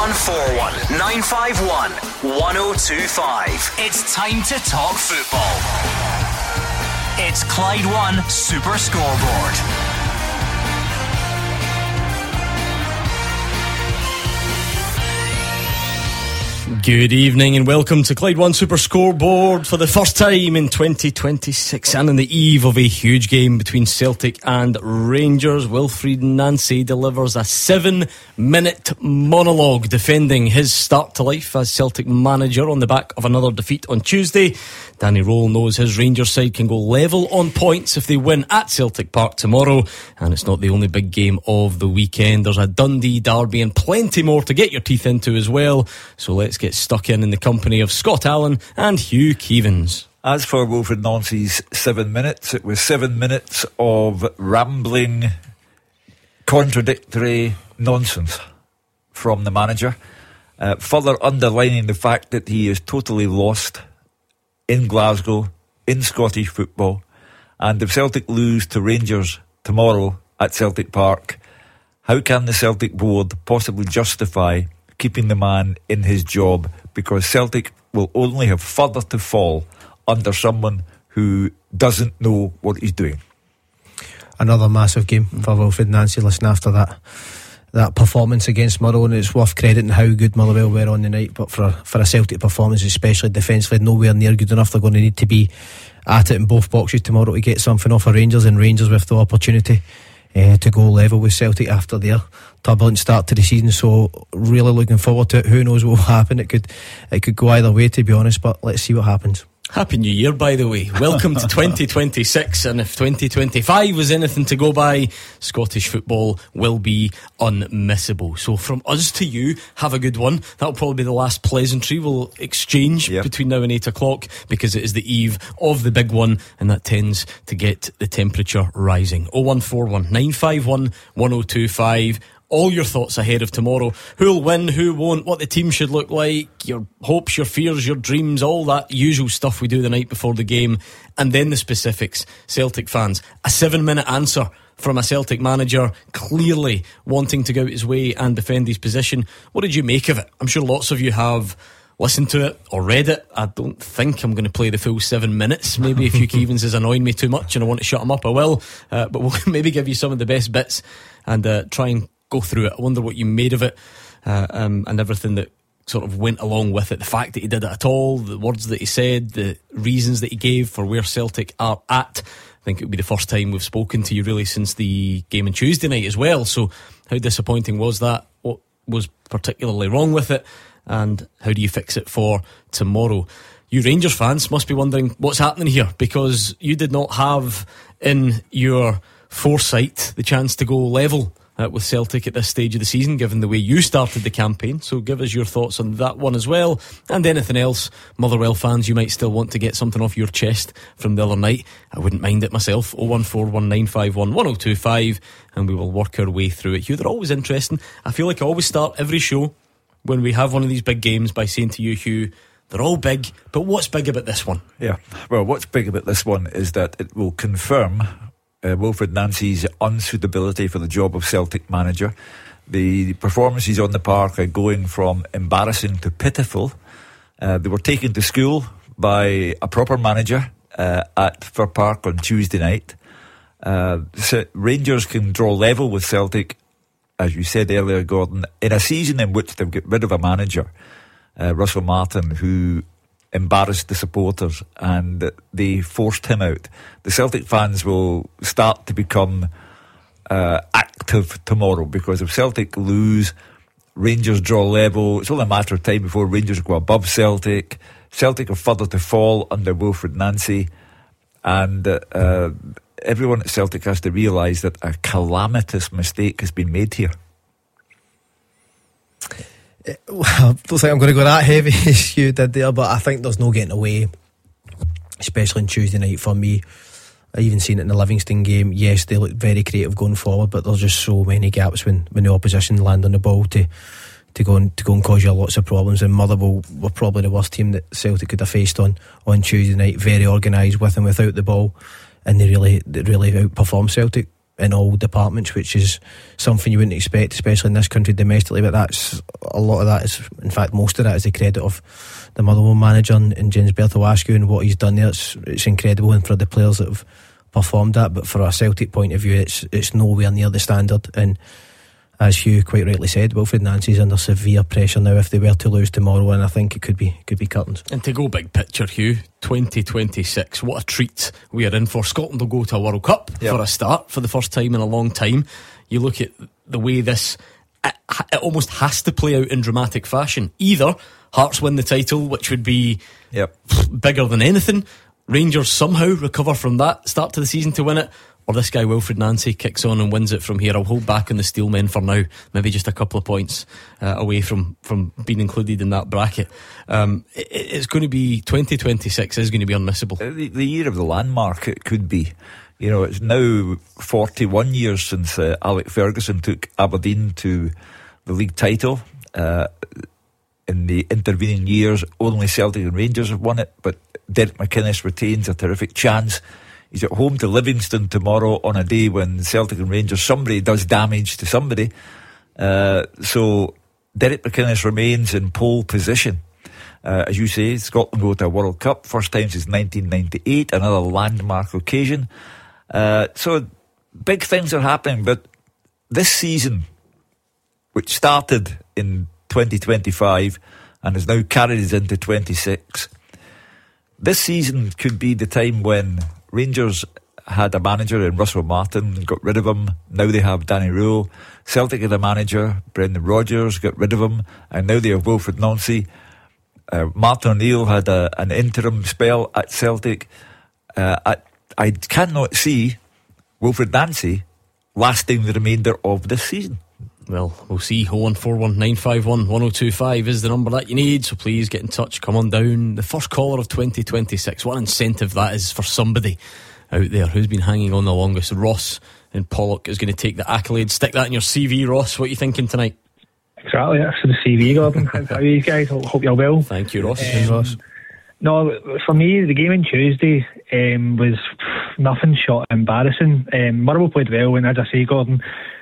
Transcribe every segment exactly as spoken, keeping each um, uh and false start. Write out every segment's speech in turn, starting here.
one four one, nine five one, one oh two five. It's time to talk football. It's Clyde One Super Scoreboard. Good evening and welcome to Clyde One Super Scoreboard for the first time in twenty twenty-six and on the eve of a huge game between Celtic and Rangers. Wilfried Nancy delivers a seven minute monologue defending his start to life as Celtic manager on the back of another defeat on Tuesday. Danny Rowell knows his Rangers side can go level on points if they win at Celtic Park tomorrow, and it's not the only big game of the weekend. There's a Dundee derby and plenty more to get your teeth into as well, so let's get stuck in in the company of Scott Allen and Hugh Keevins. As for Wilfried Nancy's seven minutes, it was seven minutes of rambling, contradictory nonsense from the manager, uh, further underlining the fact that he is totally lost in Glasgow, in Scottish football, and if Celtic lose to Rangers tomorrow at Celtic Park, how can the Celtic board possibly justify keeping the man in his job? Because Celtic will only have further to fall under someone who doesn't know what he's doing. Another massive game for Wilfried Nancy. Listen, after that that performance against Motherwell, and it's worth crediting how good Motherwell were on the night, but for, for a Celtic performance, especially defensively, nowhere near good enough. They're going to need to be at it in both boxes tomorrow to get something off of Rangers, and Rangers with the opportunity uh, to go level with Celtic after their turbulent start to the season. So really looking forward to it. Who knows what will happen? It could it could go either way, to be honest, but let's see what happens. Happy New Year, by the way. Welcome to twenty twenty-six, and if twenty twenty-five was anything to go by, Scottish football will be unmissable. So from us to you, have a good one. That'll probably be the last pleasantry we'll exchange yep. between now and eight o'clock, because it is the eve of the big one, and that tends to get the temperature rising. oh one four one, nine five one, one oh two five. All your thoughts ahead of tomorrow. Who'll win, who won't, what the team should look like, your hopes, your fears, your dreams, all that usual stuff we do the night before the game. And then the specifics. Celtic fans, a seven minute answer from a Celtic manager clearly wanting to go out his way and defend his position. What did you make of it? I'm sure lots of you have listened to it or read it. I don't think I'm going to play the full seven minutes. Maybe if Hugh Keevins is annoying me too much and I want to shut him up, I will. Uh, but we'll maybe give you some of the best bits and uh, try and go through it. I wonder what you made of it, uh, um, and everything that sort of went along with it. The fact that he did it at all, the words that he said, the reasons that he gave for where Celtic are at. I think it would be the first time we've spoken to you really since the game on Tuesday night as well. So how disappointing was that? What was particularly wrong with it? And how do you fix it for tomorrow? You Rangers fans must be wondering what's happening here, because you did not have in your foresight the chance to go level Uh, with Celtic at this stage of the season, given the way you started the campaign. So give us your thoughts on that one as well, and anything else Motherwell fans you might still want to get something off your chest from the other night. I wouldn't mind it myself. oh one four one, nine five one, one oh two five, and we will work our way through it. Hugh, they're always interesting. I feel like I always start every show when we have one of these big games by saying to you, Hugh, they're all big, but what's big about this one? Yeah, well, what's big about this one is that it will confirm Uh, Wilfried Nancy's unsuitability for the job of Celtic manager. The performances on the park are going from embarrassing to pitiful. Uh, they were taken to school by a proper manager uh, at Fir Park on Tuesday night. Uh, so Rangers can draw level with Celtic, as you said earlier, Gordon, in a season in which they've got rid of a manager, uh, Russell Martin, who embarrassed the supporters and they forced him out. The Celtic fans will start to become uh, active tomorrow, because if Celtic lose, Rangers draw level, it's only a matter of time before Rangers go above Celtic. Celtic are further to fall under Wilfried Nancy, and uh, everyone at Celtic has to realise that a calamitous mistake has been made here. Well, I don't think I'm going to go that heavy as you did there, but I think there's no getting away, especially on Tuesday night for me. I even seen it in the Livingston game. Yes, they looked very creative going forward, but there's just so many gaps when, when the opposition land on the ball to to go and to go and cause you lots of problems. And Motherwell were probably the worst team that Celtic could have faced on on Tuesday night. Very organised with and without the ball, and they really they really outperformed Celtic in all departments, which is something you wouldn't expect, especially in this country domestically. But that's a lot of that is, in fact, most of that is the credit of the Motherwell manager and, and James Bertholascu and what he's done there. It's, it's incredible, and for the players that have performed that. But for a Celtic point of view, it's it's nowhere near the standard. And as Hugh quite rightly said, Wilfred Nancy's under severe pressure now if they were to lose tomorrow, and I think it could be could be curtains. And to go big picture, Hugh, twenty twenty-six, what a treat we are in for. Scotland will go to a World Cup yep. for a start, for the first time in a long time. You look at the way this, it, it almost has to play out in dramatic fashion. Either Hearts win the title, which would be yep. bigger than anything, Rangers somehow recover from that start to the season to win it, or this guy Wilfred Nancy kicks on and wins it from here. I'll hold back on the Steelmen for now, maybe just a couple of points uh, away from, from being included in that bracket. Um, it, it's going to be twenty twenty-six is going to be unmissable. The, the year of the landmark, it could be. You know, it's now forty-one years since uh, Alec Ferguson took Aberdeen to the league title. Uh, in the intervening years, only Celtic and Rangers have won it, but Derek McInnes retains a terrific chance. He's at home to Livingston tomorrow on a day when Celtic and Rangers, somebody does damage to somebody. Uh, so Derek McInnes remains in pole position. Uh, as you say, Scotland go to a World Cup, first time since nineteen ninety-eight, another landmark occasion. Uh, so big things are happening, but this season, which started in twenty twenty-five and is now carried us into twenty-six, this season could be the time when Rangers had a manager in Russell Martin, got rid of him. Now they have Danny Rule. Celtic had a manager, Brendan Rodgers, got rid of him, and now they have Wilfred Nancy. Uh, Martin O'Neill had a, an interim spell at Celtic. Uh, I, I cannot see Wilfred Nancy lasting the remainder of this season. Well, we'll see. oh one four one nine five one one oh two five is the number that you need, so please get in touch, come on down. The first caller of twenty twenty-six, what an incentive that is for somebody out there who's been hanging on the longest. Ross in Pollock is going to take the accolade. Stick that in your C V, Ross. What are you thinking tonight? Exactly, that's for the C V, Gordon. How are you guys? Hope you're well. Thank you, Ross. Um, Ross. No, for me, the game on Tuesday um, was nothing short of embarrassing. Um, Motherwell played well, and as I say, Gordon,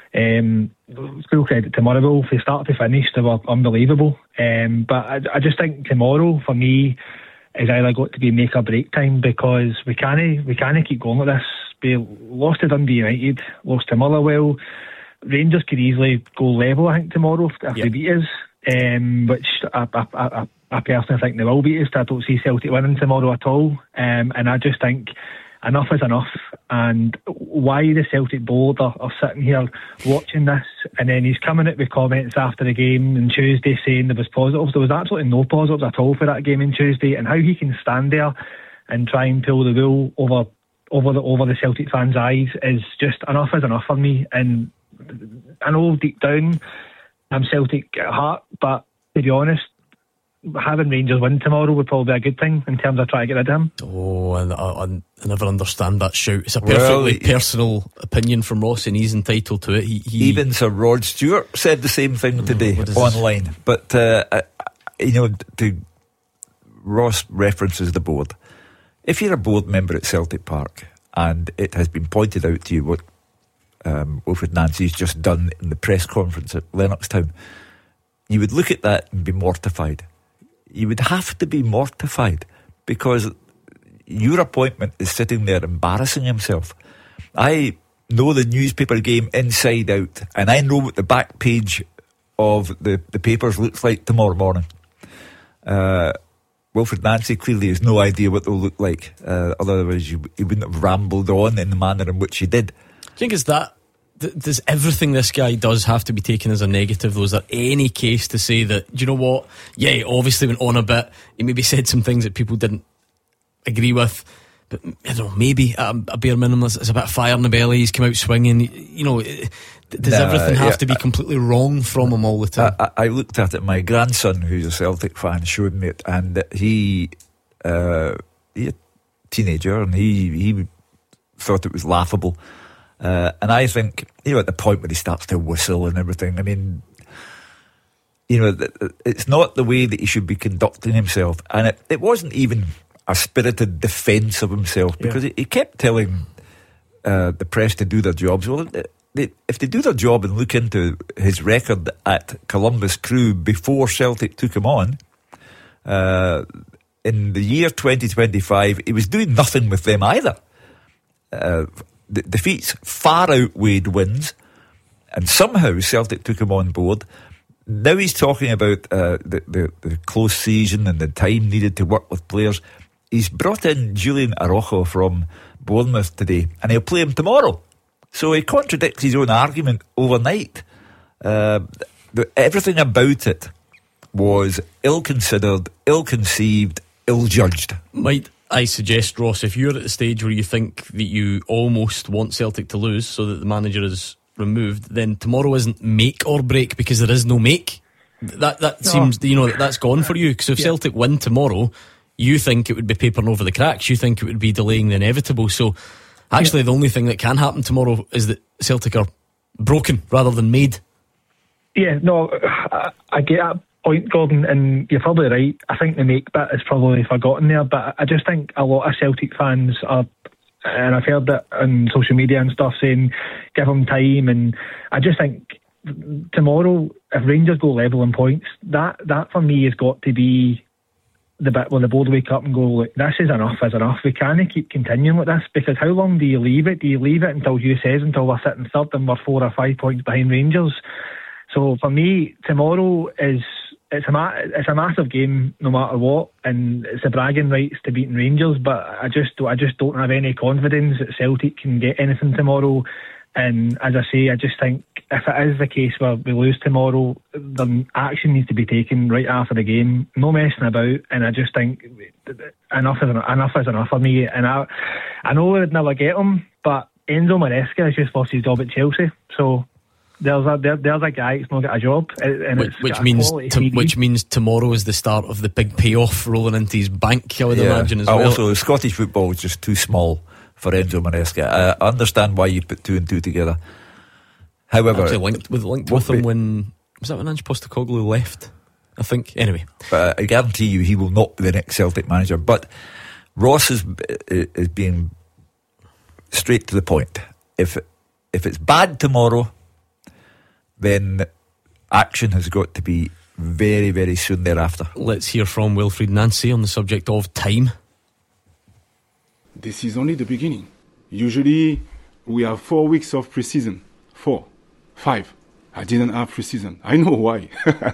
um, full credit to Motherwell. From start to finish, they were unbelievable. Um, but I, I just think tomorrow, for me, is either got to be make or break time, because we can't we can't keep going like this. We lost to Dundee United, lost to Motherwell. Rangers could easily go level, I think, tomorrow if yep. they beat us, um, which I, I, I, I personally think they will beat us. I don't see Celtic winning tomorrow at all, um, and I just think enough is enough. And why the Celtic board are, are sitting here watching this, and then he's coming out with comments after the game on Tuesday saying there was positives. There was absolutely no positives at all for that game on Tuesday, and how he can stand there and try and pull the wool over over the over the Celtic fans' eyes is just enough is enough for me. And I know deep down I'm Celtic at heart, but to be honest, having Rangers win tomorrow would probably be a good thing in terms of trying to get rid of him. Oh, and I, I never understand that shout. It's a perfectly well, personal opinion from Ross, and he's entitled to it. He, he even Sir Rod Stewart said the same thing today online. This? But uh, I, you know, to Ross references the board. If you're a board member at Celtic Park and it has been pointed out to you what um, Wilfred Nancy's just done in the press conference at Lennoxtown, you would look at that and be mortified. You would have to be mortified, because your appointment is sitting there embarrassing himself. I know the newspaper game inside out, and I know what the back page of the, the papers looks like tomorrow morning. Uh, Wilfred Nancy clearly has no idea what they'll look like. Uh, otherwise, you, he wouldn't have rambled on in the manner in which he did. Do you think it's that? Th- does everything this guy does have to be taken as a negative, though? Is there any case to say that, do you know what? Yeah, he obviously went on a bit. He maybe said some things that people didn't agree with. But, I don't know, maybe at a, a bare minimum, it's a bit of fire in the belly. He's come out swinging. You know, does nah, everything have yeah, to be completely wrong from him all the time? I, I looked at it. My grandson, who's a Celtic fan, showed me it, and he, uh, he's a teenager, and he he thought it was laughable. Uh, and I think, you know, at the point where he starts to whistle and everything, I mean, you know, it's not the way that he should be conducting himself. And it, it wasn't even a spirited defence of himself, because yeah. he, he kept telling uh, the press to do their jobs. Well, they, if they do their job and look into his record at Columbus Crew before Celtic took him on, uh, in the year twenty twenty-five, he was doing nothing with them either. Uh, the defeats far outweighed wins, and somehow Celtic took him on board. Now he's talking about uh, the, the, the close season and the time needed to work with players. He's brought in Julian Araujo from Bournemouth today, and he'll play him tomorrow. So he contradicts his own argument overnight. Uh, the, everything about it was ill-considered, ill-conceived, ill-judged. Might I suggest, Ross, if you're at the stage where you think that you almost want Celtic to lose so that the manager is removed, then tomorrow isn't make or break, because there is no make. That that no. seems, you know, that that's gone for you. Because if yeah. Celtic win tomorrow, you think it would be papering over the cracks. You think it would be delaying the inevitable. So actually, yeah. the only thing that can happen tomorrow is that Celtic are broken rather than made. Yeah, no, I, I get that point, Gordon, and you're probably right. I think the make bit is probably forgotten there, but I just think a lot of Celtic fans are, and I've heard that on social media and stuff, saying give them time, and I just think tomorrow, if Rangers go level in points, that that for me has got to be the bit where the board wake up and go, look, this is enough, is enough. We can't keep continuing like this, because how long do you leave it? Do you leave it until Hugh says, until we're sitting third and we're four or five points behind Rangers? So for me, tomorrow is it's a ma- it's a massive game no matter what, and it's a bragging rights to beating Rangers. But I just I just don't have any confidence that Celtic can get anything tomorrow. And as I say, I just think if it is the case where we lose tomorrow, then action needs to be taken right after the game. No messing about. And I just think enough is enough, enough is enough for me. And I I know we'd never get him, but Enzo Maresca has just lost his job at Chelsea. So There's a there, there's a guy who's not got a job, and which, it's which means to, which means tomorrow is the start of the big payoff rolling into his bank, I would yeah. imagine as well. Also, Scottish football is just too small for Enzo Maresca. I understand why you put two and two together. However, actually linked with linked with him when was that when Ange Postecoglou left? I think. Anyway, but I guarantee you, he will not be the next Celtic manager. But Ross is is being straight to the point. If if it's bad tomorrow, then action has got to be very, very soon thereafter. Let's hear from Wilfried Nancy on the subject of time. This is only the beginning. Usually we have four weeks of pre-season. Four. Five. I didn't have pre-season. I know why.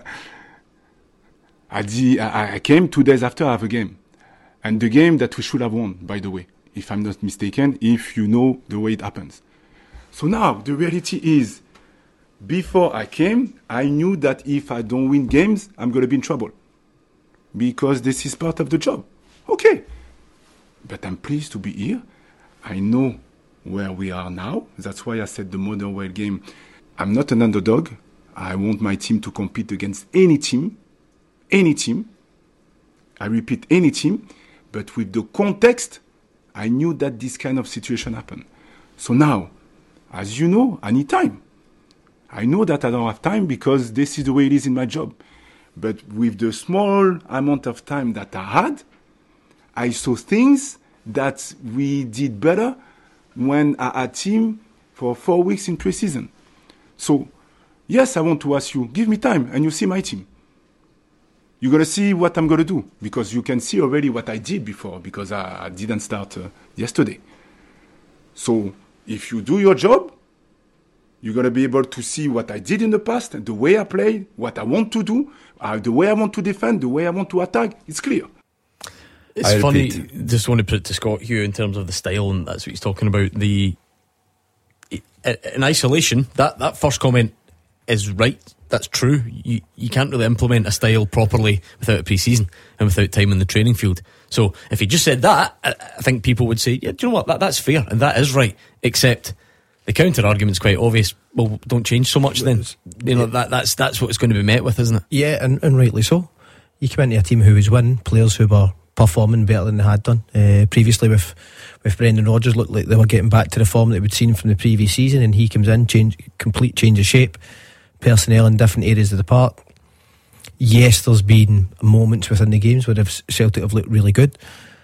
I, did, I, I came two days after I have a game. And the game that we should have won, by the way, if I'm not mistaken, if you know the way it happens. So now, the reality is, before I came, I knew that if I don't win games, I'm going to be in trouble. Because this is part of the job. Okay. But I'm pleased to be here. I know where we are now. That's why I said the Motherwell game. I'm not an underdog. I want my team to compete against any team. Any team. I repeat, any team. But with the context, I knew that this kind of situation happened. So now, as you know, I need time. I know that I don't have time because this is the way it is in my job. But with the small amount of time that I had, I saw things that we did better when I had team for four weeks in pre-season. So, yes, I want to ask you, give me time and you see my team. You're going to see what I'm going to do because you can see already what I did before because I, I didn't start uh, yesterday. So, if you do your job, you're going to be able to see what I did in the past, the way I played, what I want to do, uh, the way I want to defend, the way I want to attack. It's clear. It's I funny, repeat. Just want to put it to Scott Hugh in terms of the style, and that's what he's talking about. The in isolation, that, that first comment is right. That's true. You you can't really implement a style properly without a pre-season and without time in the training field. So if he just said that, I, I think people would say, yeah, do you know what? That that's fair and that is right. Except the counter argument's quite obvious. Well, don't change so much then. You know that that's that's what it's going to be met with, isn't it? Yeah, and, and rightly so. You come into a team who was winning, players who were performing better than they had done uh, previously with with Brendan Rodgers. Looked like they were getting back to the form that we'd seen from the previous season, and he comes in, change complete change of shape, personnel in different areas of the park. Yes, there's been moments within the games where Celtic have looked really good,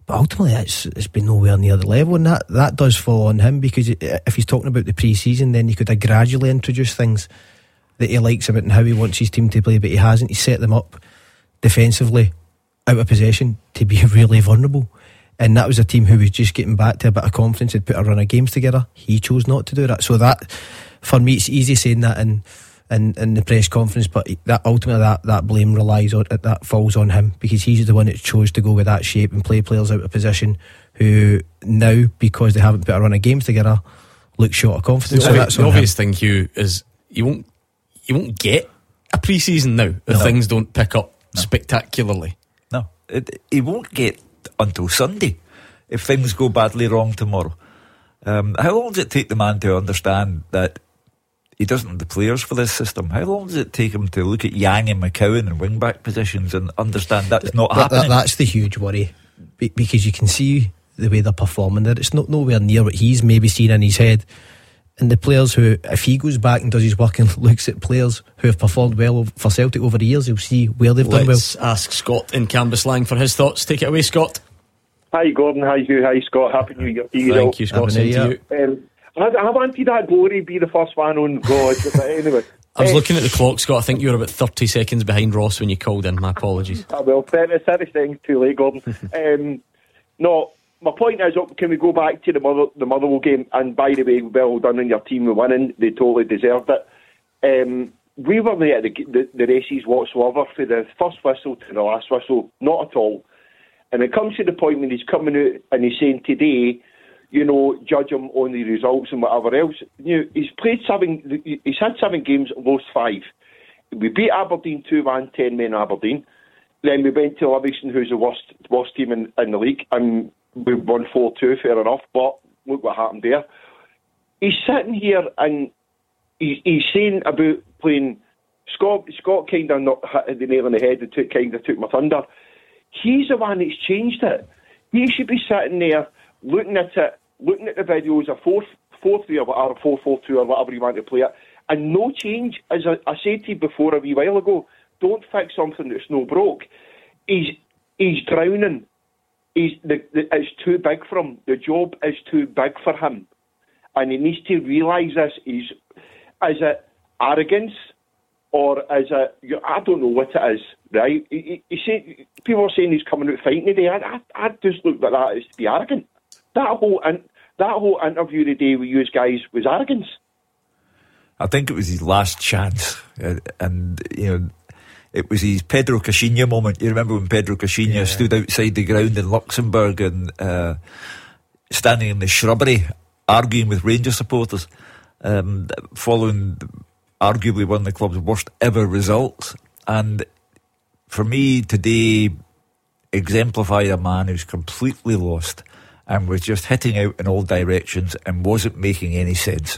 But ultimately, it's, it's been nowhere near the level, and that, that does fall on him, because if he's talking about the pre-season, then he could have gradually introduced things that he likes about and how he wants his team to play, but he hasn't. He set them up defensively, out of possession, to be really vulnerable. And that was a team who was just getting back to a bit of confidence, had put a run of games together. He chose not to do that. So that, for me, it's easy saying that in in, in the press conference, but that ultimately that, that blame relies on, that falls on him, because he's the one that chose to go with that shape and play players out of position who now, because they haven't put a run of games together, look short of confidence. The, so obvi- that's the on obvious him. thing, Hugh, is you won't you won't get a pre-season now if No. things don't pick up No. spectacularly. No, it, he won't get until Sunday if things go badly wrong tomorrow. Um, how long does it take the man to understand that he doesn't have the players for this system? How long does it take him to look at Yang and McCowan and wing-back positions and understand that's not That- that- happening? that's the huge worry, be- because you can see the way they're performing there. It's not nowhere near what he's maybe seen in his head. And the players who, if he goes back and does his work and looks at players who have performed well for Celtic over the years, he'll see where they've done well. Let's ask Scott in Cambuslang for his thoughts. Take it away, Scott. Hi Gordon, hi Hugh, hi Scott, Happy New Year to you. Thank you, Scott. Happy Same New to Year. you. Um, I, I wanted that glory be the first one on God, but anyway. I was Eh, looking at the clock, Scott. I think you were about thirty seconds behind Ross when you called in. My apologies. Ah, well, thirty seconds too late, Gordon. um, no, my point is, can we go back to the Mother, the Motherwell game? And by the way, well done on your team with winning. They totally deserved it. Um, we were there at the, the, the races whatsoever, for the first whistle to the last whistle, not at all. And it comes to the point when he's coming out and he's saying today, you know, judge him on the results and whatever else. You know, he's played seven, he's had seven games, lost five. We beat Aberdeen two one, ten men Aberdeen. Then we went to Livingston, who's the worst worst team in, in the league, and we won four two, fair enough, but look what happened there. He's sitting here and he's, he's saying about playing. Scott, Scott kind of not hit the nail on the head and took, kind of took my thunder. He's the one that's changed it. He should be sitting there looking at it, looking at the videos, a four four three or whatever, four four two or whatever you want to play it, and no change. As I, I said to you before a wee while ago, don't fix something that's no broke. He's he's drowning. He's the, the, it's too big for him. The job is too big for him, and he needs to realise this. He's is it arrogance? Or is it, I don't know what it is, right? He, he, he say, people are saying he's coming out fighting today. I, I, I just look at that as to be arrogant. That whole in, that whole interview today with you guys was arrogance. I think it was his last chance, uh, and you know, it was his Pedro Caixinha moment. You remember when Pedro Caixinha Yeah. stood outside the ground in Luxembourg and uh, standing in the shrubbery, arguing with Rangers supporters, um, following arguably one of the club's worst ever results. And for me today, exemplified a man who's completely lost and was just hitting out in all directions and wasn't making any sense.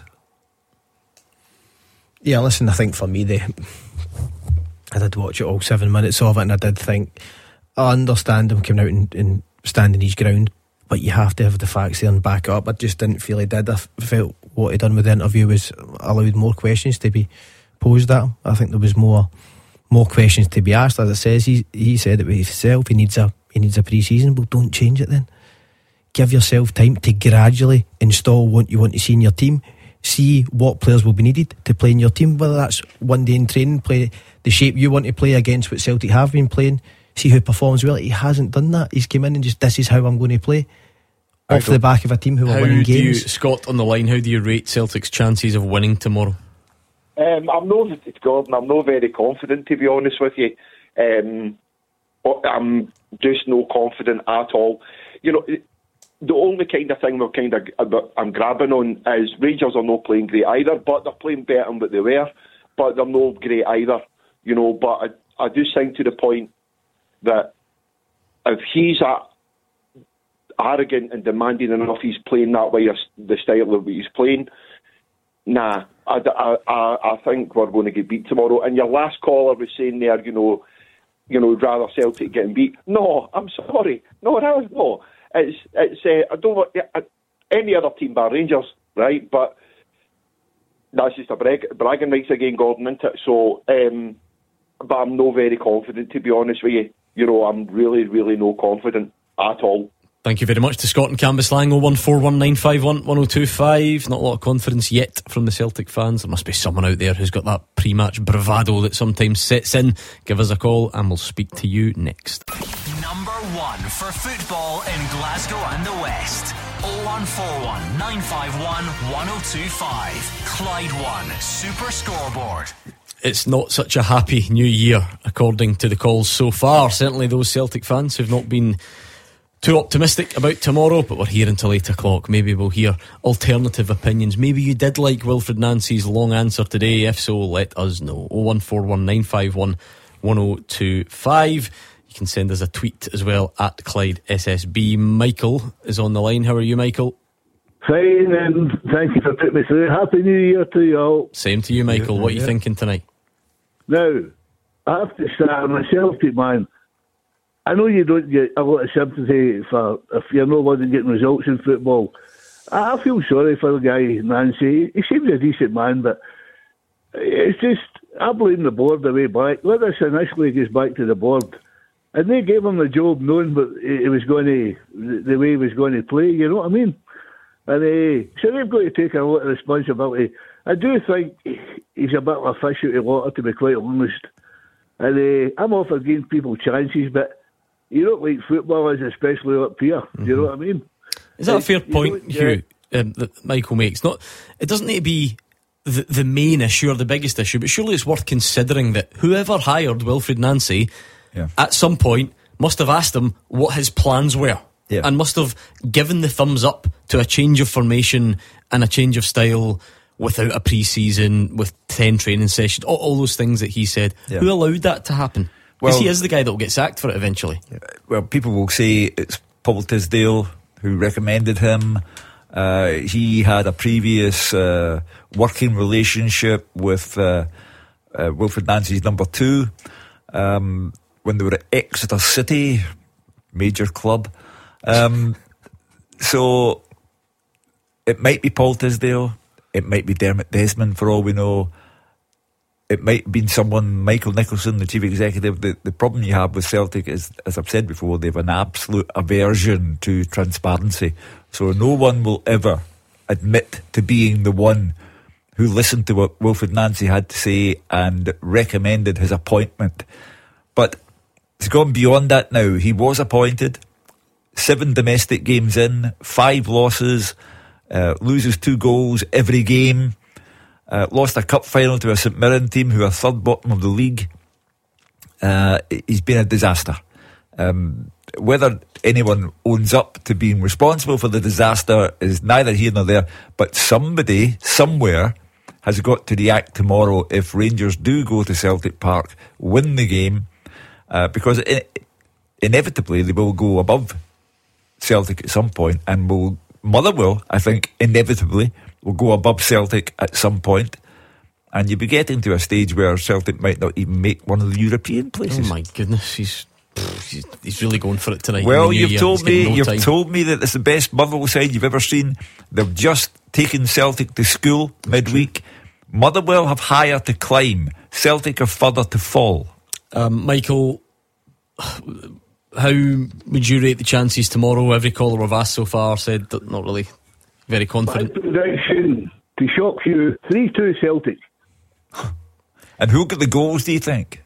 Yeah, listen, I think for me, they, I did watch it all seven minutes of it, and I did think, I understand him coming out and, and standing his ground, but you have to have the facts there and back it up. I just didn't feel he did. I felt what he done with the interview was allowed more questions to be posed at him. I think there was more more questions to be asked. As it says, he he said it with himself. He needs a he needs a pre-season. Well, don't change it then. Give yourself time to gradually install what you want to see in your team. See what players will be needed to play in your team, whether that's one day in training, play the shape you want to play against what Celtic have been playing. See who performs well. He hasn't done that. He's come in and just, this is how I'm going to play, off the back of a team who are How winning do you, games. Scott on the line, how do you rate Celtic's chances of winning tomorrow? Um, I'm not, Gordon, I'm not very confident, to be honest with you. Um, I'm just not confident at all. You know, the only kind of thing we're kind of I'm grabbing on is Rangers are not playing great either, but they're playing better than what they were, but they're not great either. You know, but I, I just think to the point that if he's a arrogant and demanding enough, he's playing that way, the style of what he's playing. Nah, I, I, I think we're going to get beat tomorrow. And your last caller was saying there, you know, you know, rather Celtic getting beat. No, I'm sorry. No, no, no. It's it's. Uh, I don't want uh, any other team bar Rangers, right? But that's just a brag, bragging rights again, Gordon, isn't it? So, um, but I'm not very confident, to be honest with you. You know, I'm really, really no confident at all. Thank you very much to Scott and Cambuslang. oh one four one nine five one one oh two five. Not a lot of confidence yet from the Celtic fans. There must be someone out there who's got that pre-match bravado that sometimes sets in. Give us a call and we'll speak to you next. Number one for football in Glasgow and the West. oh one four one nine five one one oh two five. Clyde One Super Scoreboard. It's not such a happy new year according to the calls so far. Certainly those Celtic fans who've not been too optimistic about tomorrow, but we're here until eight o'clock. Maybe we'll hear alternative opinions. Maybe you did like Wilfred Nancy's long answer today. If so, let us know. oh one four one nine five one one oh two five. You can send us a tweet as well at Clyde S S B. Michael is on the line. How are you, Michael? Fine, and thank you for putting me through. Happy New Year to you all. Same to you, Michael. What are you yeah. thinking tonight? Now, I have to say, I'm a Celtic man. I know you don't get a lot of sympathy for if you're not wanting getting results in football. I feel sorry for the guy, Nancy. He seems a decent man, but it's just, I blame the board the way back. Let us initially goes back to the board. And they gave him the job knowing what he was going to, the way he was going to play, you know what I mean? And uh, so they've got to take a lot of responsibility. I do think he's a bit of a fish out of water, to be quite honest. And uh, I'm all for giving people chances, but you don't like footballers, especially up here. Mm-hmm. Do you know what I mean? Is that a fair point, Hugh, um, that Michael makes? Not, it doesn't need to be the, the main issue or the biggest issue, but surely it's worth considering that whoever hired Wilfred Nancy yeah. at some point must have asked him what his plans were yeah. and must have given the thumbs up to a change of formation and a change of style without a pre-season, with ten training sessions, all, all those things that he said. Yeah. Who allowed that to happen? Because well, he is the guy that will get sacked for it eventually. Well, people will say it's Paul Tisdale who recommended him. Uh, he had a previous uh, working relationship with uh, uh, Wilfred Nancy's number two um, when they were at Exeter City, major club. Um, so it might be Paul Tisdale, it might be Dermot Desmond for all we know. It might have been someone, Michael Nicholson, the chief executive. The, the problem you have with Celtic is, as I've said before, they have an absolute aversion to transparency. So no one will ever admit to being the one who listened to what Wilfred Nancy had to say and recommended his appointment. But it's gone beyond that now. He was appointed, seven domestic games in, five losses, uh, loses two goals every game. Uh, lost a cup final to a St Mirren team who are third bottom of the league. Uh, he's been a disaster. Um, whether anyone owns up to being responsible for the disaster is neither here nor there, but somebody, somewhere, has got to react tomorrow if Rangers do go to Celtic Park, win the game, uh, because in- inevitably they will go above Celtic at some point, and will Motherwell, I think, inevitably will go above Celtic at some point, and you'll be getting to a stage where Celtic might not even make one of the European places. Oh my goodness, he's he's, he's really going for it tonight. Well, you've year. told me no you've time. told me that it's the best Motherwell side you've ever seen. They've just taken Celtic to school midweek. Motherwell have higher to climb. Celtic are further to fall. Um, Michael, how would you rate the chances tomorrow? Every caller we've asked so far said that not really very confident. My prediction, to shock you, three two Celtic. And who got the goals, do you think?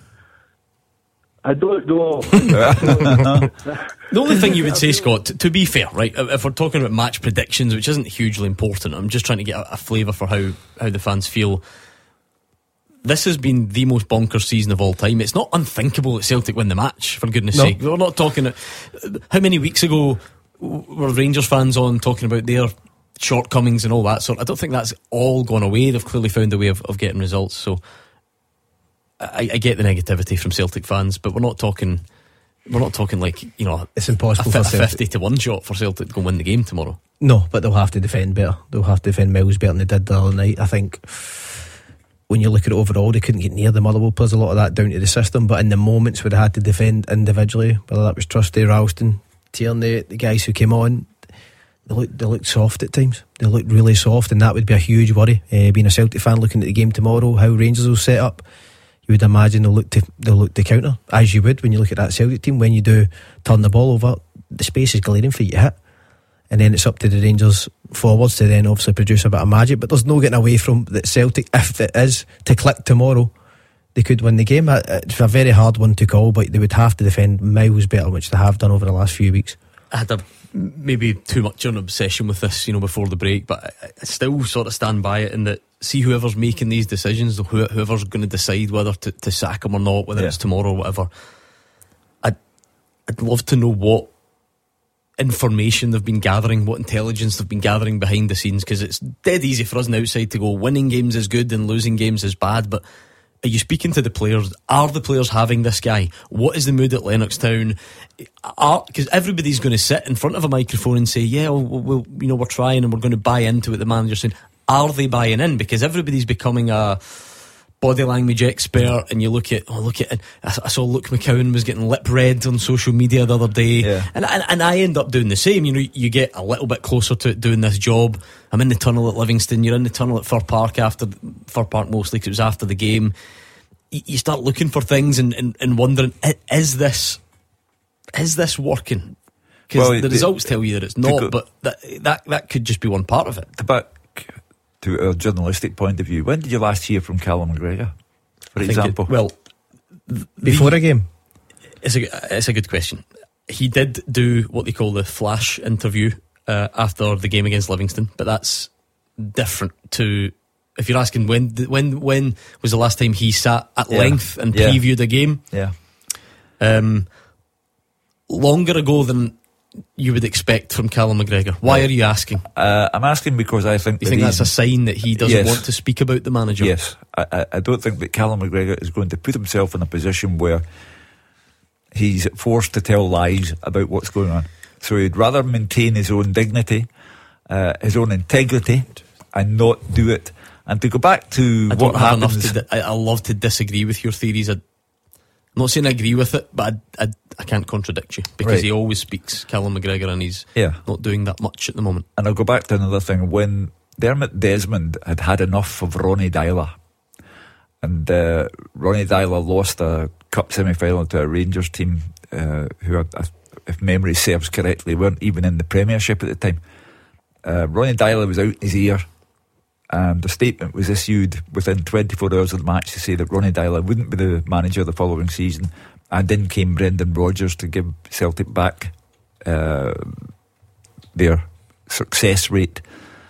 I don't know. The only thing you would say, Scott, to, to be fair, right, if we're talking about match predictions, which isn't hugely important, I'm just trying to get a, a flavour for how, how the fans feel. This has been the most bonkers season of all time. It's not unthinkable that Celtic win the match, for goodness no. sake. We're not talking... How many weeks ago were Rangers fans on talking about their shortcomings and all that sort? I don't think that's all gone away. They've clearly found a way of, of getting results. So I, I get the negativity from Celtic fans, but we're not talking... We're not talking like, you know, it's impossible a, for a Celtic. fifty to one shot for Celtic to go and win the game tomorrow. No, but they'll have to defend better. They'll have to defend miles better than they did the other night. I think when you look at it overall, they couldn't get near the Motherwell players. A lot of that down to the system, but in the moments where they had to defend individually, whether that was Trusty, Ralston, Tierney, the guys who came on, they looked, they looked soft at times. They looked really soft, and that would be a huge worry. Uh, being a Celtic fan looking at the game tomorrow, how Rangers will set up, you would imagine they'll look to they'll look to counter, as you would when you look at that Celtic team. When you do turn the ball over, the space is glaring for you to hit, and then it's up to the Rangers forwards to then obviously produce a bit of magic. But there's no getting away from that Celtic, if it is to click tomorrow, they could win the game. It's a very hard one to call, but they would have to defend miles better, which they have done over the last few weeks. I had a, maybe too much of an obsession with this, you know, before the break, but I, I still sort of stand by it in that, see whoever's making these decisions, who, whoever's going to decide whether to, to sack him or not, whether yeah. it's tomorrow or whatever, I'd, I'd love to know what information they've been gathering, what intelligence they've been gathering behind the scenes, because it's dead easy for us on the outside to go, winning games is good and losing games is bad, but are you speaking to the players? Are the players having this guy? What is the mood at Lennoxtown? Because everybody's going to sit in front of a microphone and say, yeah, well, we'll, you know, we're trying and we're going to buy into what the manager's saying. Are they buying in? Because everybody's becoming a body language expert, and you look at, oh, look at, I saw Luke McCowan was getting lip read on social media the other day, yeah. and, and and I end up doing the same. You know, you get a little bit closer to doing this job. I'm in the tunnel at Livingston, you're in the tunnel at Fir Park after Fir Park mostly, because it was after the game. You, you start looking for things and, and, and wondering, is this is this working? Because well, the, the results tell you that it's not, go, but that, that that could just be one part of it. But to a journalistic point of view, when did you last hear from Callum McGregor, for I example? It, well, before the, a game? It's a, it's a good question. He did do what they call the flash interview uh, after the game against Livingston, but that's different to, if you're asking when when when was the last time he sat at yeah. length and yeah. previewed a game? Yeah. Um, longer ago than you would expect from Callum McGregor. Why right. are you asking? Uh, I'm asking because I think... You think that's a sign that he doesn't yes. want to speak about the manager? Yes. I, I don't think that Callum McGregor is going to put himself in a position where he's forced to tell lies about what's going on. So he'd rather maintain his own dignity, uh, his own integrity, and not do it. And to go back to I what don't have happens... enough to di- I, I love to disagree with your theories. I, I'm not saying I agree with it, but I, I, I can't contradict you, because right. he always speaks, Callum McGregor, and he's yeah. not doing that much at the moment. And I'll go back to another thing. When Dermot Desmond had had enough of Ronnie Dyler, and uh, Ronnie Dyler lost a cup semi-final to a Rangers team uh, who, if memory serves correctly, weren't even in the Premiership at the time. uh, Ronnie Dyler was out his ear, and the statement was issued within twenty-four hours of the match to say that Ronnie Dyler wouldn't be the manager the following season. And then came Brendan Rodgers to give Celtic back uh, their success rate.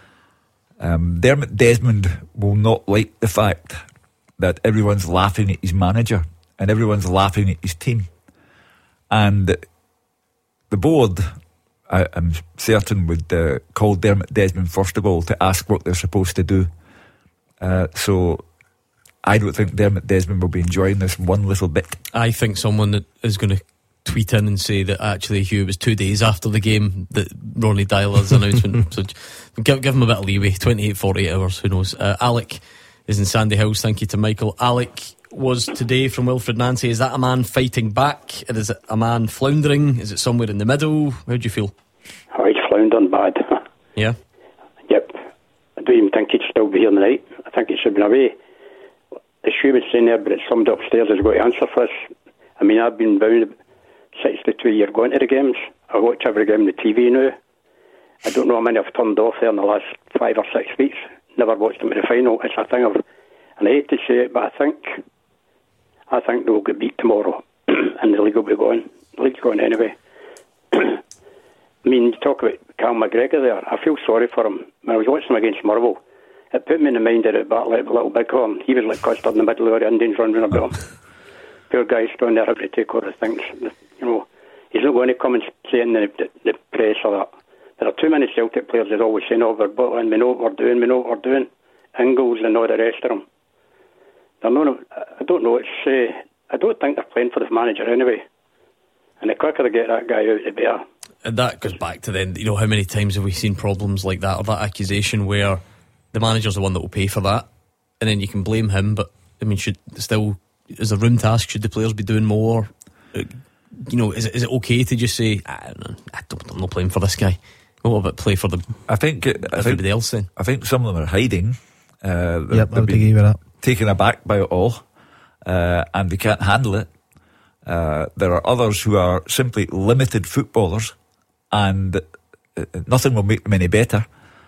Um, Dermot Desmond will not like the fact that everyone's laughing at his manager and everyone's laughing at his team. And the board, I, I'm certain, would uh, call Dermot Desmond first of all to ask what they're supposed to do. Uh, so I don't think Dermot Desmond will be enjoying this one little bit. I think someone that is going to tweet in and say that actually, Hugh, it was two days after the game that Ronnie Dyler's announcement. So give, give him a bit of leeway. twenty-eight, forty-eight hours, who knows. uh, Alec is in Sandy House. Thank you to Michael. Alec was today from Wilfred Nancy. Is that a man fighting back? Is it a man floundering? Is it somewhere in the middle? How do you feel? Oh, he's floundering bad. Yeah? Yep. I don't even think he'd still be here tonight. I think he should have been away. The shoe was saying there, but it's somebody upstairs has got to answer for us. I mean, I've been bound sixty-two years going to the games. I watch every game on the T V now. I don't know how many I've turned off there in the last five or six weeks. Never watched them in the final. It's a thing of, and I hate to say it, but I think, I think they'll get beat tomorrow, and the league will be going. The league's going anyway. I mean, you talk about Cal McGregor there. I feel sorry for him. When I was watching him against Motherwell, it put me in the mind of it back like Little Bighorn. He was like custard in the middle of the Indians running about him. Poor guy's standing there having to take all the things. You know, he's not going to come and say in the, the, the press or that. There are too many Celtic players that always say, no, we're bottling, we know what we're doing, we know what we're doing. Ingles and all the rest of them. They're not, I don't know, it's, uh, I don't think they're playing for the manager anyway. And the quicker they get that guy out, the better. And that goes back to then, you know, how many times have we seen problems like that, or that accusation where the manager's the one that will pay for that, and then you can blame him, but I mean, should still, is a room task, should the players be doing more? Uh, you know, is it, is it okay to just say, I don't, I don't, I'm not playing for this guy? What about play for the I think I everybody think, else then? I think some of them are hiding. Uh, yep, I would agree with that. Taken aback by it all, uh, and they can't handle it. Uh, there are others who are simply limited footballers and uh, nothing will make them any better.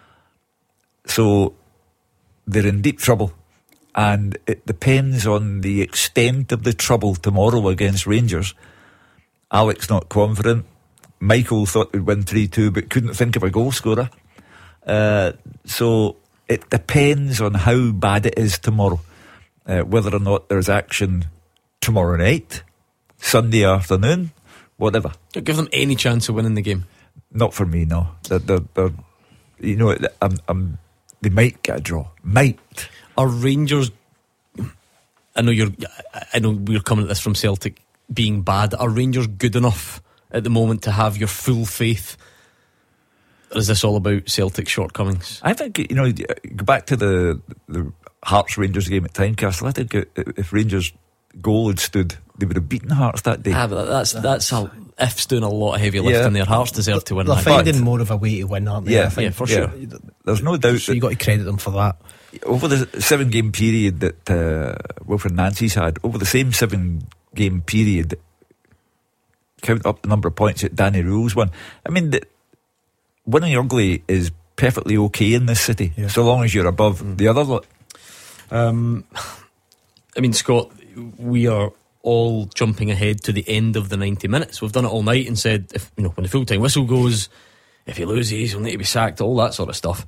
So they're in deep trouble, and it depends on the extent of the trouble tomorrow against Rangers. Alex not confident. Michael thought we'd win three two but couldn't think of a goal scorer. Uh, so it depends on how bad it is tomorrow, uh, whether or not there's action tomorrow night, Sunday afternoon, whatever. Don't give them any chance of winning the game. Not for me, no. They're, they're, they're, you know, I'm, I'm, they might get a draw. Might. Are Rangers... I know you're. I know we're coming at this from Celtic being bad. Are Rangers good enough at the moment to have your full faith? Or is this all about Celtic's shortcomings? I think, you know, go back to the the Hearts Rangers game at Tynecastle. I think if Rangers' goal had stood, they would have beaten Hearts that day. Ah, but that's that's a, If's doing a lot of heavy lifting Yeah. there. Hearts deserve to win. They're that finding game. more of a way to win, aren't they? Yeah, I think. yeah, for Yeah. sure. There's no doubt So that you got to credit them for that. over the seven game period that uh, Wilfred Nancy's had, over the same seven game period, count up the number of points that Danny Rules won. I mean, the, winning ugly is perfectly okay in this city, Yeah. so long as you're above mm. the other lot. Um, I mean, Scott, we are all jumping ahead to the end of the ninety minutes. We've done it all night and said, if you know, when the full time whistle goes, if he loses, he'll need to be sacked, all that sort of stuff.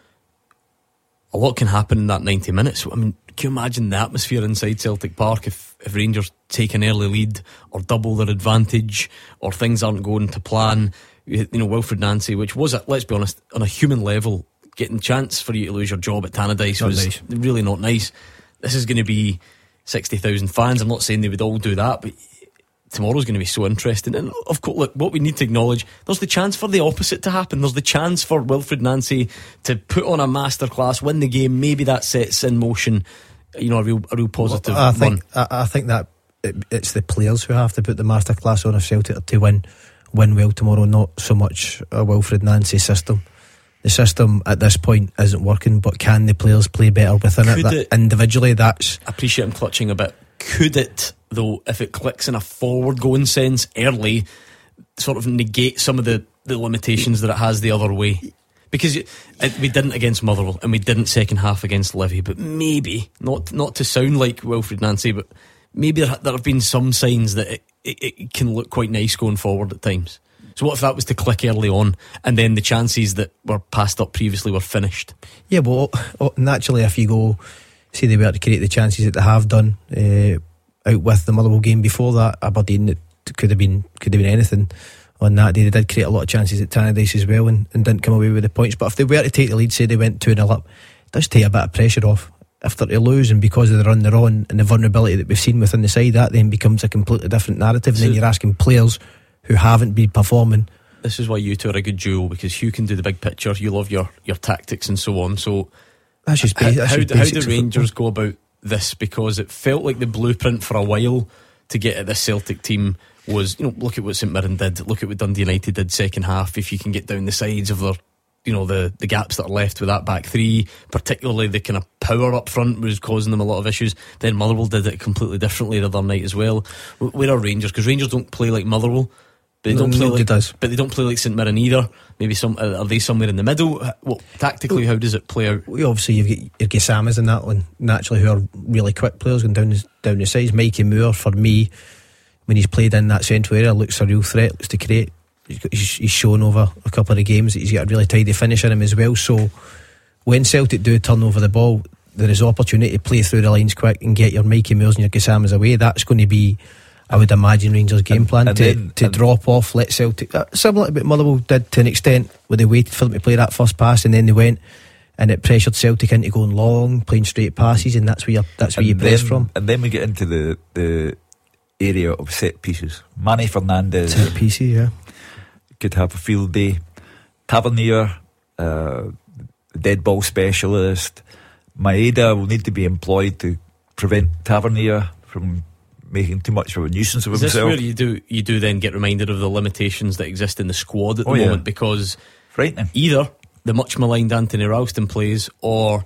A lot can happen in that ninety minutes. I mean, can you imagine the atmosphere inside Celtic Park if, if Rangers take an early lead or double their advantage or things aren't going to plan? You know, Wilfred Nancy, which was, a, let's be honest, on a human level, getting the chance for you to lose your job at Tannadice Not was nice. really not nice. This is going to be sixty thousand fans. I'm not saying they would all do that, but tomorrow's going to be so interesting. And of course, look, what we need to acknowledge, there's the chance for the opposite to happen. There's the chance for Wilfred Nancy to put on a masterclass, win the game. Maybe that sets in motion, you know, a real, a real positive I think run. I, I think that it, it's the players who have to put the masterclass on if Celtic to win win well tomorrow, not so much a Wilfred Nancy system. The system at this point isn't working, but can the players play better within Could it? That it- individually, that's I appreciate I'm clutching a bit. Could it, though, if it clicks in a forward going sense early, sort of negate some of the, the limitations that it has the other way? Because it, it, we didn't against Motherwell and we didn't second half against Livy, but maybe, not not to sound like Wilfred Nancy, but maybe there, there have been some signs that it, it, it can look quite nice going forward at times. So what if that was to click early on and then the chances that were passed up previously were finished? yeah. Well, oh, naturally, if you go see they were to create the chances that they have done uh, out with the Motherwell game before that, Aberdeen, it could have been could have been anything on that day. They did create a lot of chances at Tannadice as well and, and didn't come away with the points. But if they were to take the lead, say they went two nil up, it does take a bit of pressure off. If they're to lose and because of the run they're on and the vulnerability that we've seen within the side, that then becomes a completely different narrative. So and then you're asking players who haven't been performing. This is why you two are a good duo, because Hugh can do the big picture, you love your, your tactics and so on. So That's just how, basic, that's how, just how basics do of Rangers football. go about this? Because it felt like the blueprint for a while to get at this Celtic team was, you know, look at what St Mirren did, look at what Dundee United did second half. If you can get down the sides of their, you know, the, the gaps that are left with that back three, particularly the kind of power up front was causing them a lot of issues. Then Motherwell did it completely differently the other night as well. Where are Rangers? Because Rangers don't play like Motherwell. But they don't No, play nobody like, does. but they don't play like St Mirren either. Maybe some are they somewhere in the middle? Well, tactically, how does it play out? We obviously you've got your Gasamas in that one naturally, who are really quick players going down the, down the sides. Mikey Moore, for me, when he's played in that central area, looks a real threat, looks to create. He's, got, he's, he's shown over a couple of games that he's got a really tidy finish in him as well. So when Celtic do turn over the ball, there is opportunity to play through the lines quick and get your Mikey Moores and your Gasamas away. That's going to be, I would imagine, Rangers' game plan and to, then- to and- drop off, let Celtic, uh, similar to what Motherwell did to an extent, where they waited for them to play that first pass and then they went and it pressured Celtic into going long, playing straight passes, and that's where you're, that's where you And press then- from. And then we get into the, the area of set pieces. Manny Fernandez Set pieces, yeah. could have a field day. Tavernier, uh, dead ball specialist. Maeda will need to be employed to prevent Tavernier from making too much of a nuisance of Is this himself. where you do you do then get reminded of the limitations that exist in the squad at the Oh, yeah. moment? Because Frightening. either the much maligned Anthony Ralston plays or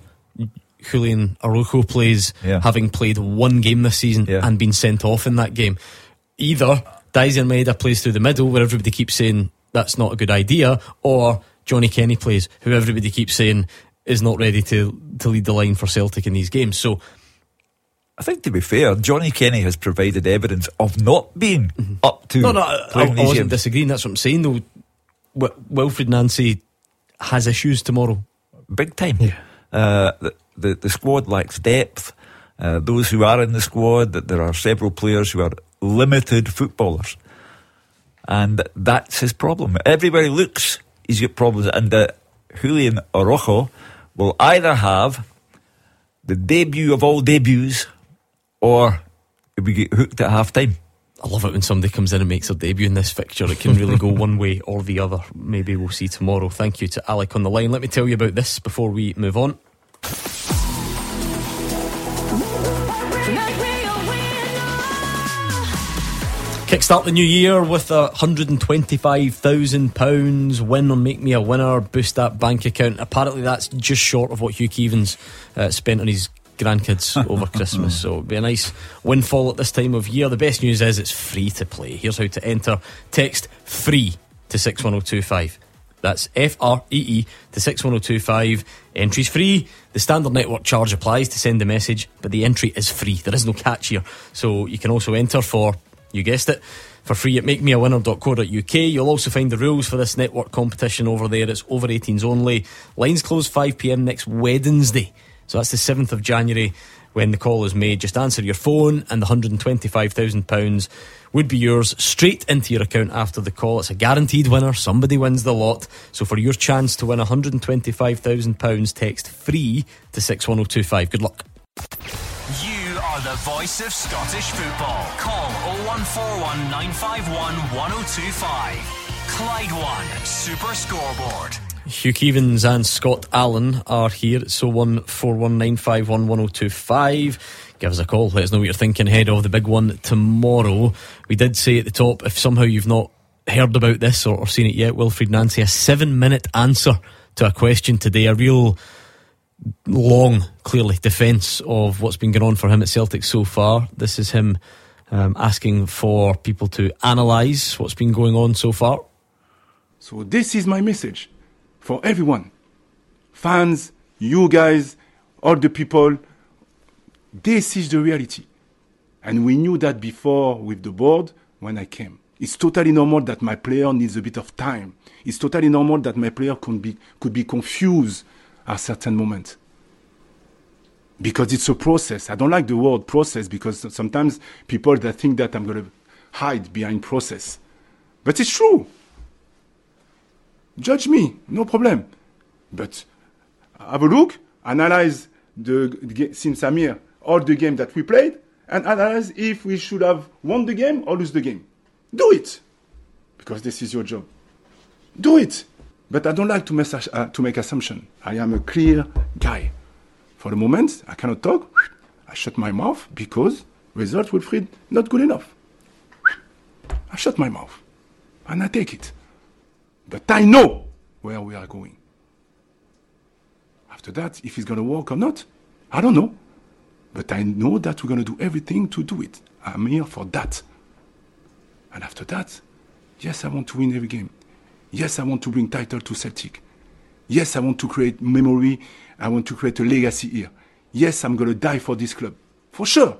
Julian Araujo plays, Yeah. having played one game this season Yeah. and been sent off in that game. Either Daizen Maeda plays through the middle, where everybody keeps saying that's not a good idea, or Johnny Kenny plays, who everybody keeps saying is not ready to, to lead the line for Celtic in these games. So I think, to be fair, Johnny Kenny has provided evidence of not being mm-hmm. up to no, no, I, I wasn't games. disagreeing. That's what I'm saying, though. W- Wilfried Nancy has issues tomorrow, big time. Yeah. Uh, the, the the squad lacks depth. Uh, those who are in the squad, that there are several players who are limited footballers, and that's his problem. Everywhere he looks, he's got problems. And uh, Julian Araujo will either have the debut of all debuts, or we get hooked at half time. I love it when somebody comes in and makes their debut in this fixture. It can really go one way or the other. Maybe we'll see tomorrow. Thank you to Alec on the line. Let me tell you about this before we move on. Kickstart the new year with a one hundred twenty-five thousand pounds win on Make Me a Winner. Boost that bank account. Apparently that's just short of what Hugh Keevins uh, spent on his grandkids over Christmas, so it'll be a nice windfall at this time of year. The best news is it's free to play. Here's how to enter. Text FREE to six one oh two five. That's F R E E to six one oh two five. Entry's free. The standard network charge applies to send the message, but the entry is free. There is no catch here. So you can also enter for, you guessed it, for free at make me a winner dot co dot uk. You'll also find the rules for this network competition over there. It's over eighteens only. Lines close five p.m. next Wednesday. So that's the seventh of January when the call is made. Just answer your phone and the one hundred twenty-five thousand pounds would be yours straight into your account after the call. It's a guaranteed winner. Somebody wins the lot. So for your chance to win one hundred twenty-five thousand pounds, text FREE to six one oh two five. Good luck. You are the voice of Scottish football. Call oh one four one, nine five one, one oh two five. Clyde One Super Scoreboard. Hugh Keevins and Scott Allen are here. It's oh one four one, nine five one, one oh two five. Give us a call. Let us know what you're thinking ahead of the big one tomorrow. We did say at the top, if somehow you've not heard about this or, or seen it yet, Wilfried Nancy, a seven minute answer to a question today. A real long, clearly, defence of what's been going on for him at Celtic so far. This is him um, asking for people to analyse what's been going on so far. So this is my message for everyone, fans, you guys, all the people. This is the reality, and we knew that before with the board when I came. It's totally normal that my player needs a bit of time. It's totally normal that my player could be could be confused at certain moments, because it's a process. I don't like the word process, because sometimes people that think that I'm going to hide behind process, but it's true. Judge me, no problem. But have a look, analyze the, the since I'm here, all the game that we played, and analyze if we should have won the game or lose the game. Do it, because this is your job. Do it. But I don't like to, mess, uh, to make assumption. I am a clear guy. For the moment, I cannot talk. I shut my mouth because result, Wilfried, not good enough. I shut my mouth and I take it. But I know where we are going. After that, if it's going to work or not, I don't know. But I know that we're going to do everything to do it. I'm here for that. And after that, yes, I want to win every game. Yes, I want to bring title to Celtic. Yes, I want to create memory. I want to create a legacy here. Yes, I'm going to die for this club. For sure.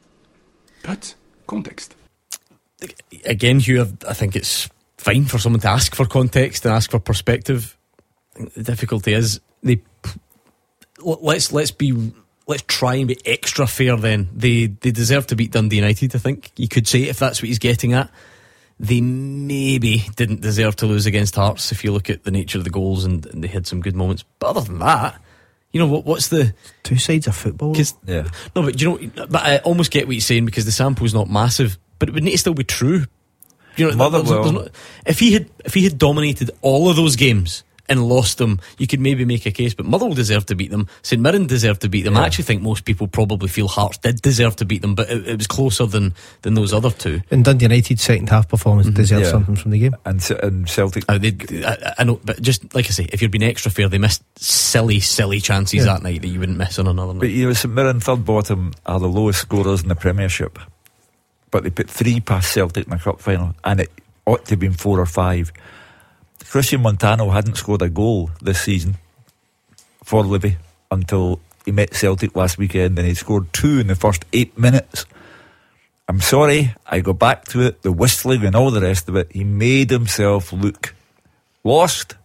But context. Again, Hugh, I think it's fine for someone to ask for context and ask for perspective. I think the difficulty is they let's let's be let's try and be extra fair. Then they they deserve to beat Dundee United. I think you could say, if that's what he's getting at. They maybe didn't deserve to lose against Hearts if you look at the nature of the goals, and, and they had some good moments. But other than that, you know what? What's the two sides of football? Yeah. No, but you know, but I almost get what you're saying, because the sample's not massive, but it would need to still be true. You know, there's, there's not, if he had if he had dominated all of those games and lost them, you could maybe make a case. But Motherwell deserved to beat them. Saint Mirren deserved to beat them. Yeah. I actually think most people probably feel Hearts did deserve to beat them, but it, it was closer than, than those other two. And Dundee United's second half performance mm-hmm. deserved yeah. something from the game. And, and Celtic. Oh, they, I, I know, but just like I say, if you're being extra fair, they missed silly, silly chances yeah. that night that you wouldn't miss on another night. But you know, Saint Mirren, third bottom, are the lowest scorers in the Premiership. But they put three past Celtic in the cup final, and it ought to have been four or five. Christian Montano hadn't scored a goal this season for Livy until he met Celtic last weekend, and he scored two in the first eight minutes. I'm sorry, I go back to it, the whistling and all the rest of it. He made himself look lost.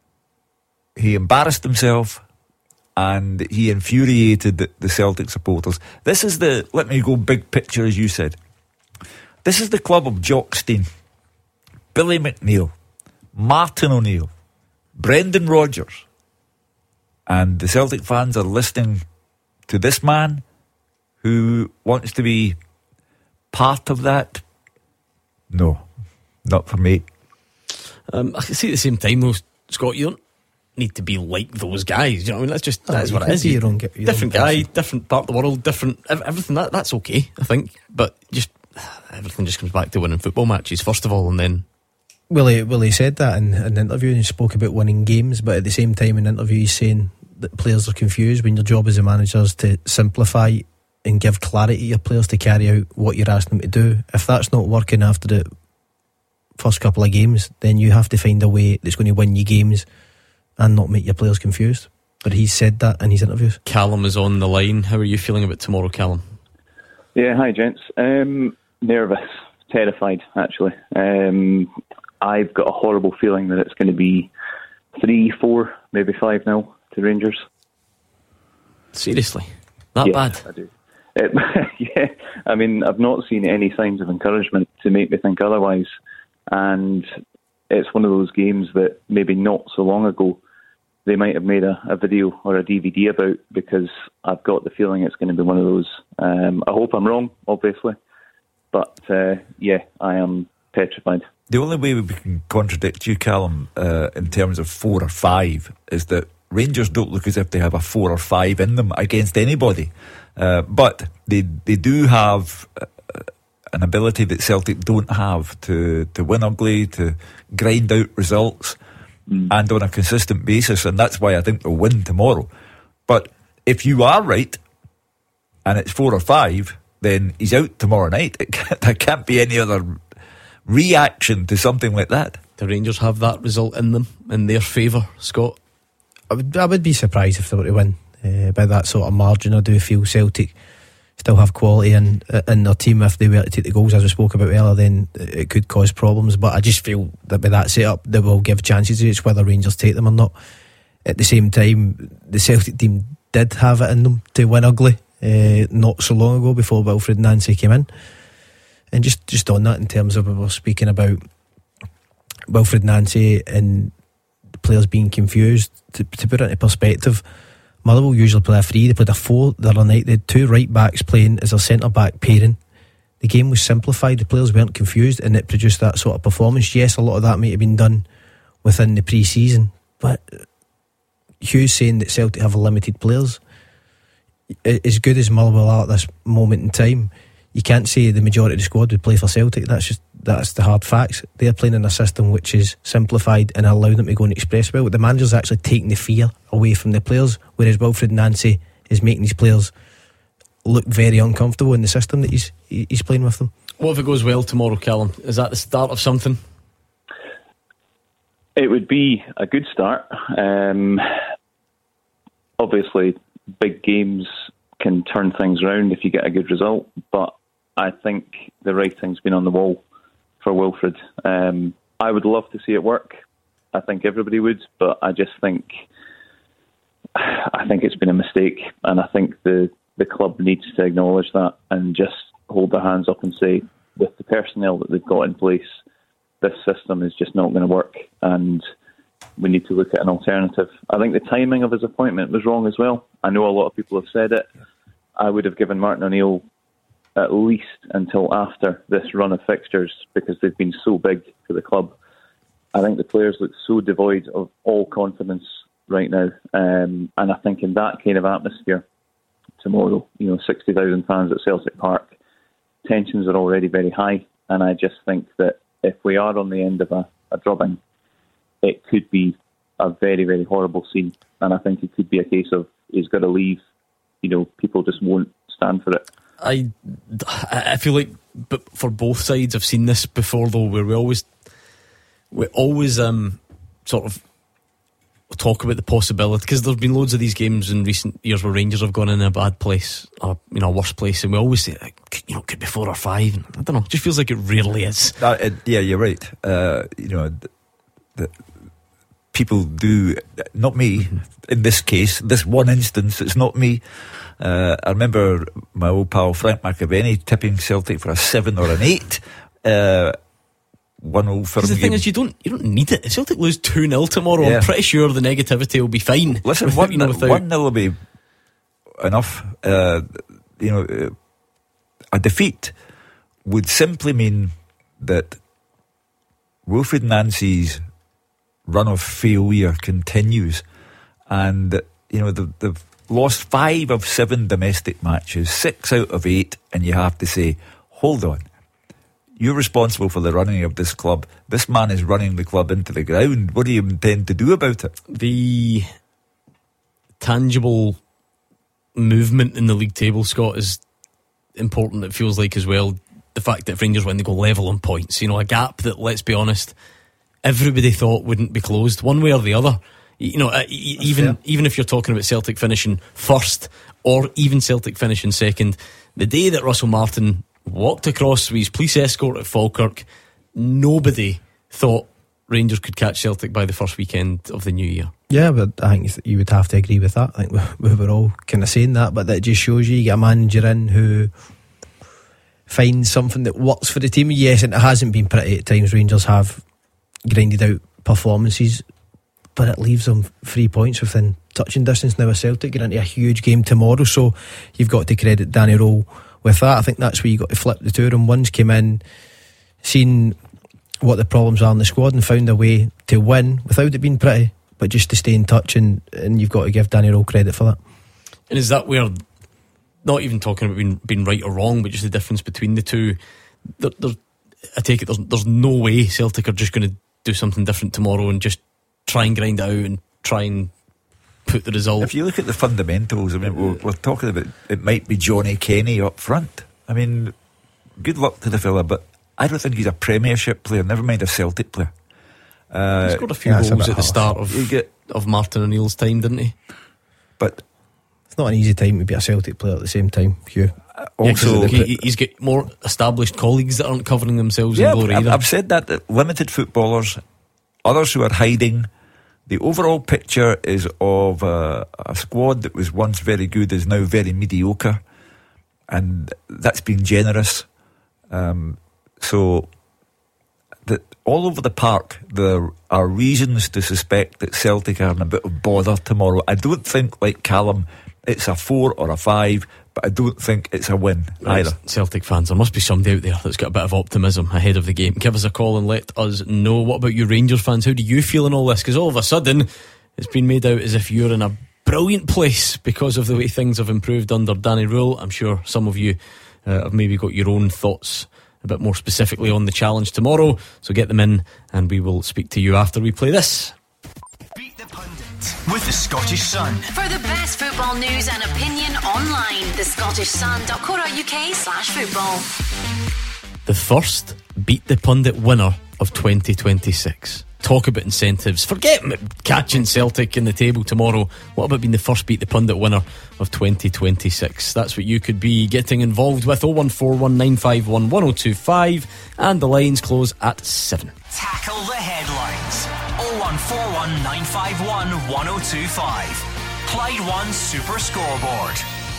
He embarrassed himself, and he infuriated the, the Celtic supporters. This is the, let me go big picture as you said. This is the club of Jock Stein, Billy McNeil, Martin O'Neill, Brendan Rodgers, and the Celtic fans are listening to this man who wants to be part of that. No, not for me. Um, I can see at the same time though, Scott, you don't need to be like those guys. You know what I mean? That's just Oh, that's you what it can is. be You- your own- your different own guy, person. different part of the world, different ev- everything. That that's okay, I think. But just everything just comes back to winning football matches first of all, and then Well, he, well, he said that in, in the interview, and he spoke about winning games, but at the same time in the interview he's saying that players are confused when your job as a manager is to simplify and give clarity to your players to carry out what you're asking them to do. If that's not working after the first couple of games, then you have to find a way that's going to win you games and not make your players confused. But he said that in his interviews. Callum is on the line. How are you feeling about tomorrow, Callum? Yeah, hi gents. Um, nervous, terrified actually. Um, I've got a horrible feeling that it's going to be three, four, maybe five now to Rangers. Seriously, that yeah, bad? I do. It, yeah, I mean, I've not seen any signs of encouragement to make me think otherwise. And it's one of those games that maybe not so long ago they might have made a, a video or a D V D about, because I've got the feeling it's going to be one of those. Um, I hope I'm wrong, obviously. But uh, yeah, I am petrified. The only way we can contradict you, Callum, uh, in terms of four or five, is that Rangers don't look as if they have a four or five in them against anybody. Uh, but they they do have uh, an ability that Celtic don't have to, to win ugly, to grind out results, mm. and on a consistent basis. And that's why I think they'll win tomorrow. But if you are right, and it's four or five, then he's out tomorrow night. It can't, there can't be any other reaction to something like that. The Rangers have that result in them, in their favour, Scott? I would, I would be surprised if they were to win uh, by that sort of margin. I do feel Celtic still have quality in, in their team. If they were to take the goals, as we spoke about earlier, then it could cause problems. But I just feel that with that setup, they will give chances. It's whether Rangers take them or not. At the same time, the Celtic team did have it in them to win ugly uh, not so long ago, before Wilfred Nancy came in. And just, just on that, in terms of, we were speaking about Wilfred Nancy and the players being confused, to, to put it into perspective, Motherwell usually play a three. They played a four the other night. They had two right backs playing as a centre back pairing. The game was simplified. The players weren't confused, and it produced that sort of performance. Yes, a lot of that might have been done within the pre-season, but Hugh's saying that Celtic have limited players. As good as Motherwell are at this moment in time, you can't say the majority of the squad would play for Celtic. That's just that's the hard facts. They're playing in a system which is simplified and allowing them to go and express well. The manager's actually taking the fear away from the players, whereas Wilfred Nancy is making his players look very uncomfortable in the system that he's he's playing with them. What if it goes well tomorrow, Callum? Is that the start of something? It would be a good start. Um, obviously, big games can turn things around if you get a good result, but I think the writing's been on the wall for Wilfred. Um, I would love to see it work. I think everybody would, but I just think I think it's been a mistake, and I think the, the club needs to acknowledge that and just hold their hands up and say, with the personnel that they've got in place, this system is just not going to work, and we need to look at an alternative. I think the timing of his appointment was wrong as well. I know a lot of people have said it. I would have given Martin O'Neill at least until after this run of fixtures, because they've been so big for the club. I think the players look so devoid of all confidence right now, um, and I think in that kind of atmosphere tomorrow, you know, sixty thousand fans at Celtic Park, tensions are already very high, and I just think that if we are on the end of a, a drubbing, it could be a very, very horrible scene, and I think it could be a case of he's got to leave. You know, people just won't stand for it. I, I feel like, but for both sides, I've seen this before though, where we always, we always um, sort of talk about the possibility, because there's been loads of these games in recent years where Rangers have gone in a bad place, or you know, a worse place, and we always say, like, you know, it could be four or five. And I don't know, it just feels like it rarely is. Uh, it, yeah, you're right. Uh, you know, the, the people do, not me, mm-hmm. in this case, this one instance, it's not me. Uh, I remember my old pal Frank McAvenny tipping Celtic for a seven or an eight. Uh, One old firm the game. thing is, you don't you don't need it. If Celtic lose two nil tomorrow, yeah. I'm pretty sure the negativity will be fine. Listen, without, one, you know, without... one nil will be enough. Uh, you know, uh, a defeat would simply mean that Wilfried Nancy's run of failure continues, and you know they've, they've lost five of seven domestic matches, six out of eight, and you have to say, hold on. You're responsible for the running of this club. This man is running the club into the ground. What do you intend to do about it? The tangible movement in the league table, Scott, is important, it feels like, as well. The fact that if Rangers win, they go level on points. You know, a gap that, let's be honest, everybody thought wouldn't be closed, one way or the other. You know, uh, even fair. even if you're talking about Celtic finishing first, or even Celtic finishing second, the day that Russell Martin walked across with his police escort at Falkirk, nobody thought Rangers could catch Celtic by the first weekend of the new year. Yeah, but I think you would have to agree with that. I think we, we were all kind of saying that, but that just shows you you get a manager in who finds something that works for the team. Yes, and it hasn't been pretty at times. Rangers have grinded out performances, but it leaves them three points within touching distance now of Celtic. You're into a huge game tomorrow, so you've got to credit Danny Rowe with that. I think that's where you got to flip the two of them. One's came in, seen what the problems are in the squad, and found a way to win without it being pretty, but just to stay in touch, and, and you've got to give Danny Rowe credit for that. And is that where, not even talking about being, being right or wrong, but just the difference between the two, there, there, I take it there's, there's no way Celtic are just going to do something different tomorrow and just try and grind it out and try and put the result. If you look at the fundamentals, I mean, we're, we're talking about it might be Johnny Kenny up front. I mean, good luck to the fella, but I don't think he's a Premiership player, never mind a Celtic player. Uh, he scored a few yeah, goals a at the harsh. start of, get, of Martin O'Neill's time, didn't he? But it's not an easy time to be a Celtic player at the same time, Hugh. Uh, also, yeah, he, he's got more established colleagues that aren't covering themselves yeah, in glory I've, either. I've said that, that limited footballers, others who are hiding. The overall picture is of uh, a squad that was once very good is now very mediocre, and that's been generous. Um, so that all over the park there are reasons to suspect that Celtic are in a bit of bother tomorrow. I don't think, like Callum, it's a four or a five, but I don't think it's a win right, either. Celtic fans, there must be somebody out there that's got a bit of optimism ahead of the game. Give us a call and let us know. What about you Rangers fans? How do you feel in all this? Because all of a sudden it's been made out as if you're in a brilliant place because of the way things have improved under Danny Rule. I'm sure some of you uh, have maybe got your own thoughts a bit more specifically on the challenge tomorrow, so get them in and we will speak to you after we play this. Beat the Pundit with the Scottish Sun. For the best football news and opinion online, the Scottish Sun dot co dot uk slash football. The first Beat the Pundit winner of twenty twenty-six. Talk about incentives. Forget catching Celtic in the table tomorrow. What about being the first Beat the Pundit winner of twenty twenty-six? That's what you could be getting involved with. oh one four one nine five one one oh two five, and the lines close at seven. Tackle the headlines. oh one four one nine five one one oh two five. Clyde One Super Scoreboard.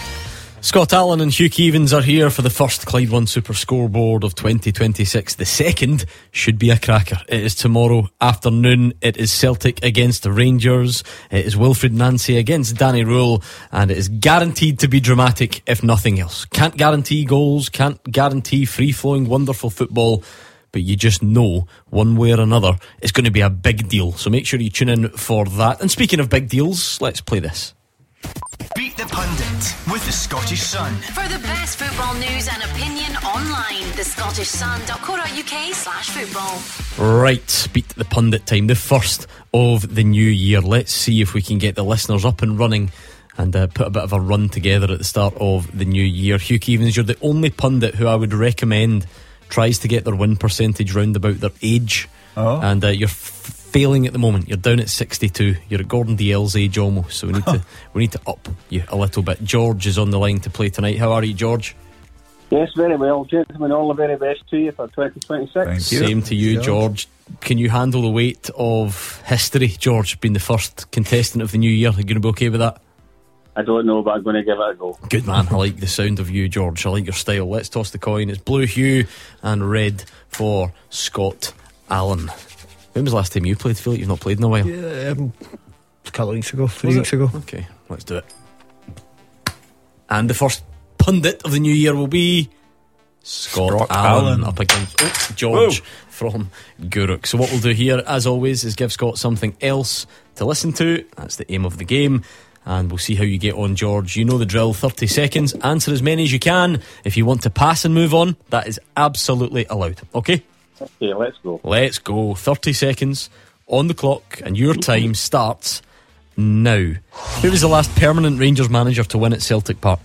Scott Allen and Hugh Keevins are here for the first Clyde One Super Scoreboard of twenty twenty-six. The second should be a cracker. It is tomorrow afternoon. It is Celtic against the Rangers. It is Wilfried Nancy against Danny Rule, and it is guaranteed to be dramatic, if nothing else. Can't guarantee goals, can't guarantee free-flowing, wonderful football, but you just know, one way or another, it's going to be a big deal. So make sure you tune in for that. And speaking of big deals, let's play this. Beat the Pundit with the Scottish Sun. For the best football news and opinion online, the Scottish Sun dot co dot uk slash football. Right, Beat the Pundit time, the first of the new year. Let's see if we can get the listeners up and running and uh, put a bit of a run together at the start of the new year. Hugh Keevins, you're the only pundit who I would recommend tries to get their win percentage round about their age. Oh. And uh, you're f- failing at the moment. You're down at sixty-two. You're at Gordon D L's age almost. So we need to we need to up you a little bit. George is on the line to play tonight. How are you, George? Yes, very well, gentlemen. All the very best to you for twenty twenty-six. Thank you. Same to you, George. Can you handle the weight of history, George, being the first contestant of the new year? Are you going to be okay with that? I don't know, but I'm going to give it a go. Good man. I like the sound of you, George. I like your style. Let's toss the coin. It's blue hue and red for Scott Allen. When was the last time you played? I feel like you've not played in a while. Yeah, um, a couple of weeks ago, three Was weeks it? ago. Okay, let's do it. And the first pundit of the new year will be Scott, Scott Allen, Allen. up against oh, George Whoa. from Guruk. So what we'll do here, as always, is give Scott something else to listen to. That's the aim of the game. And we'll see how you get on, George. You know the drill. thirty seconds. Answer as many as you can. If you want to pass and move on, that is absolutely allowed. Okay? Okay, let's go. Let's go. thirty seconds on the clock, and your time starts now. Who was the last permanent Rangers manager to win at Celtic Park?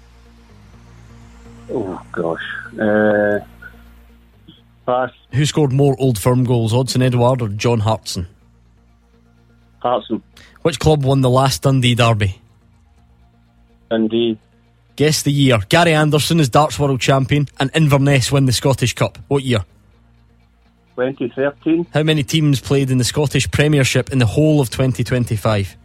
Oh, gosh. Uh, pass. Who scored more Old Firm goals, Odsonne Edouard or John Hartson? Hartson. Which club won the last Dundee derby? Dundee. Guess the year. Gary Anderson is darts world champion and Inverness win the Scottish Cup. What year? twenty thirteen. How many teams played in the Scottish Premiership in the whole of twenty twenty-five?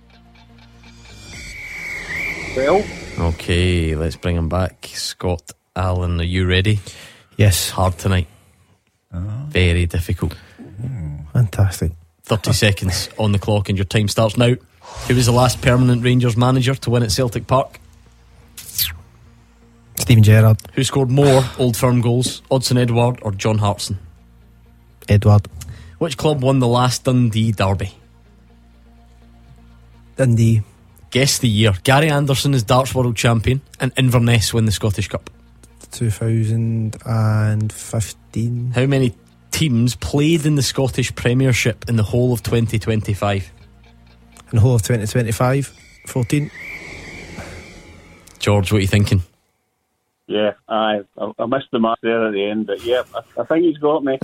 twelve. Okay, let's bring him back. Scott Allen, are you ready? Yes. Hard tonight. Very difficult. Fantastic. thirty seconds on the clock and your time starts now. Who was the last permanent Rangers manager to win at Celtic Park? Stephen Gerrard. Who scored more Old Firm goals, Odsonne Edouard or John Hartson? Edward. Which club won the last Dundee derby? Dundee. Guess the year. Gary Anderson is darts world champion and Inverness win the Scottish Cup. two thousand fifteen. How many teams played in the Scottish Premiership in the whole of twenty twenty-five? In the whole of twenty twenty-five, fourteen. George, what are you thinking? Yeah, I, I I missed the mark there at the end, but yeah, I, I think he's got me.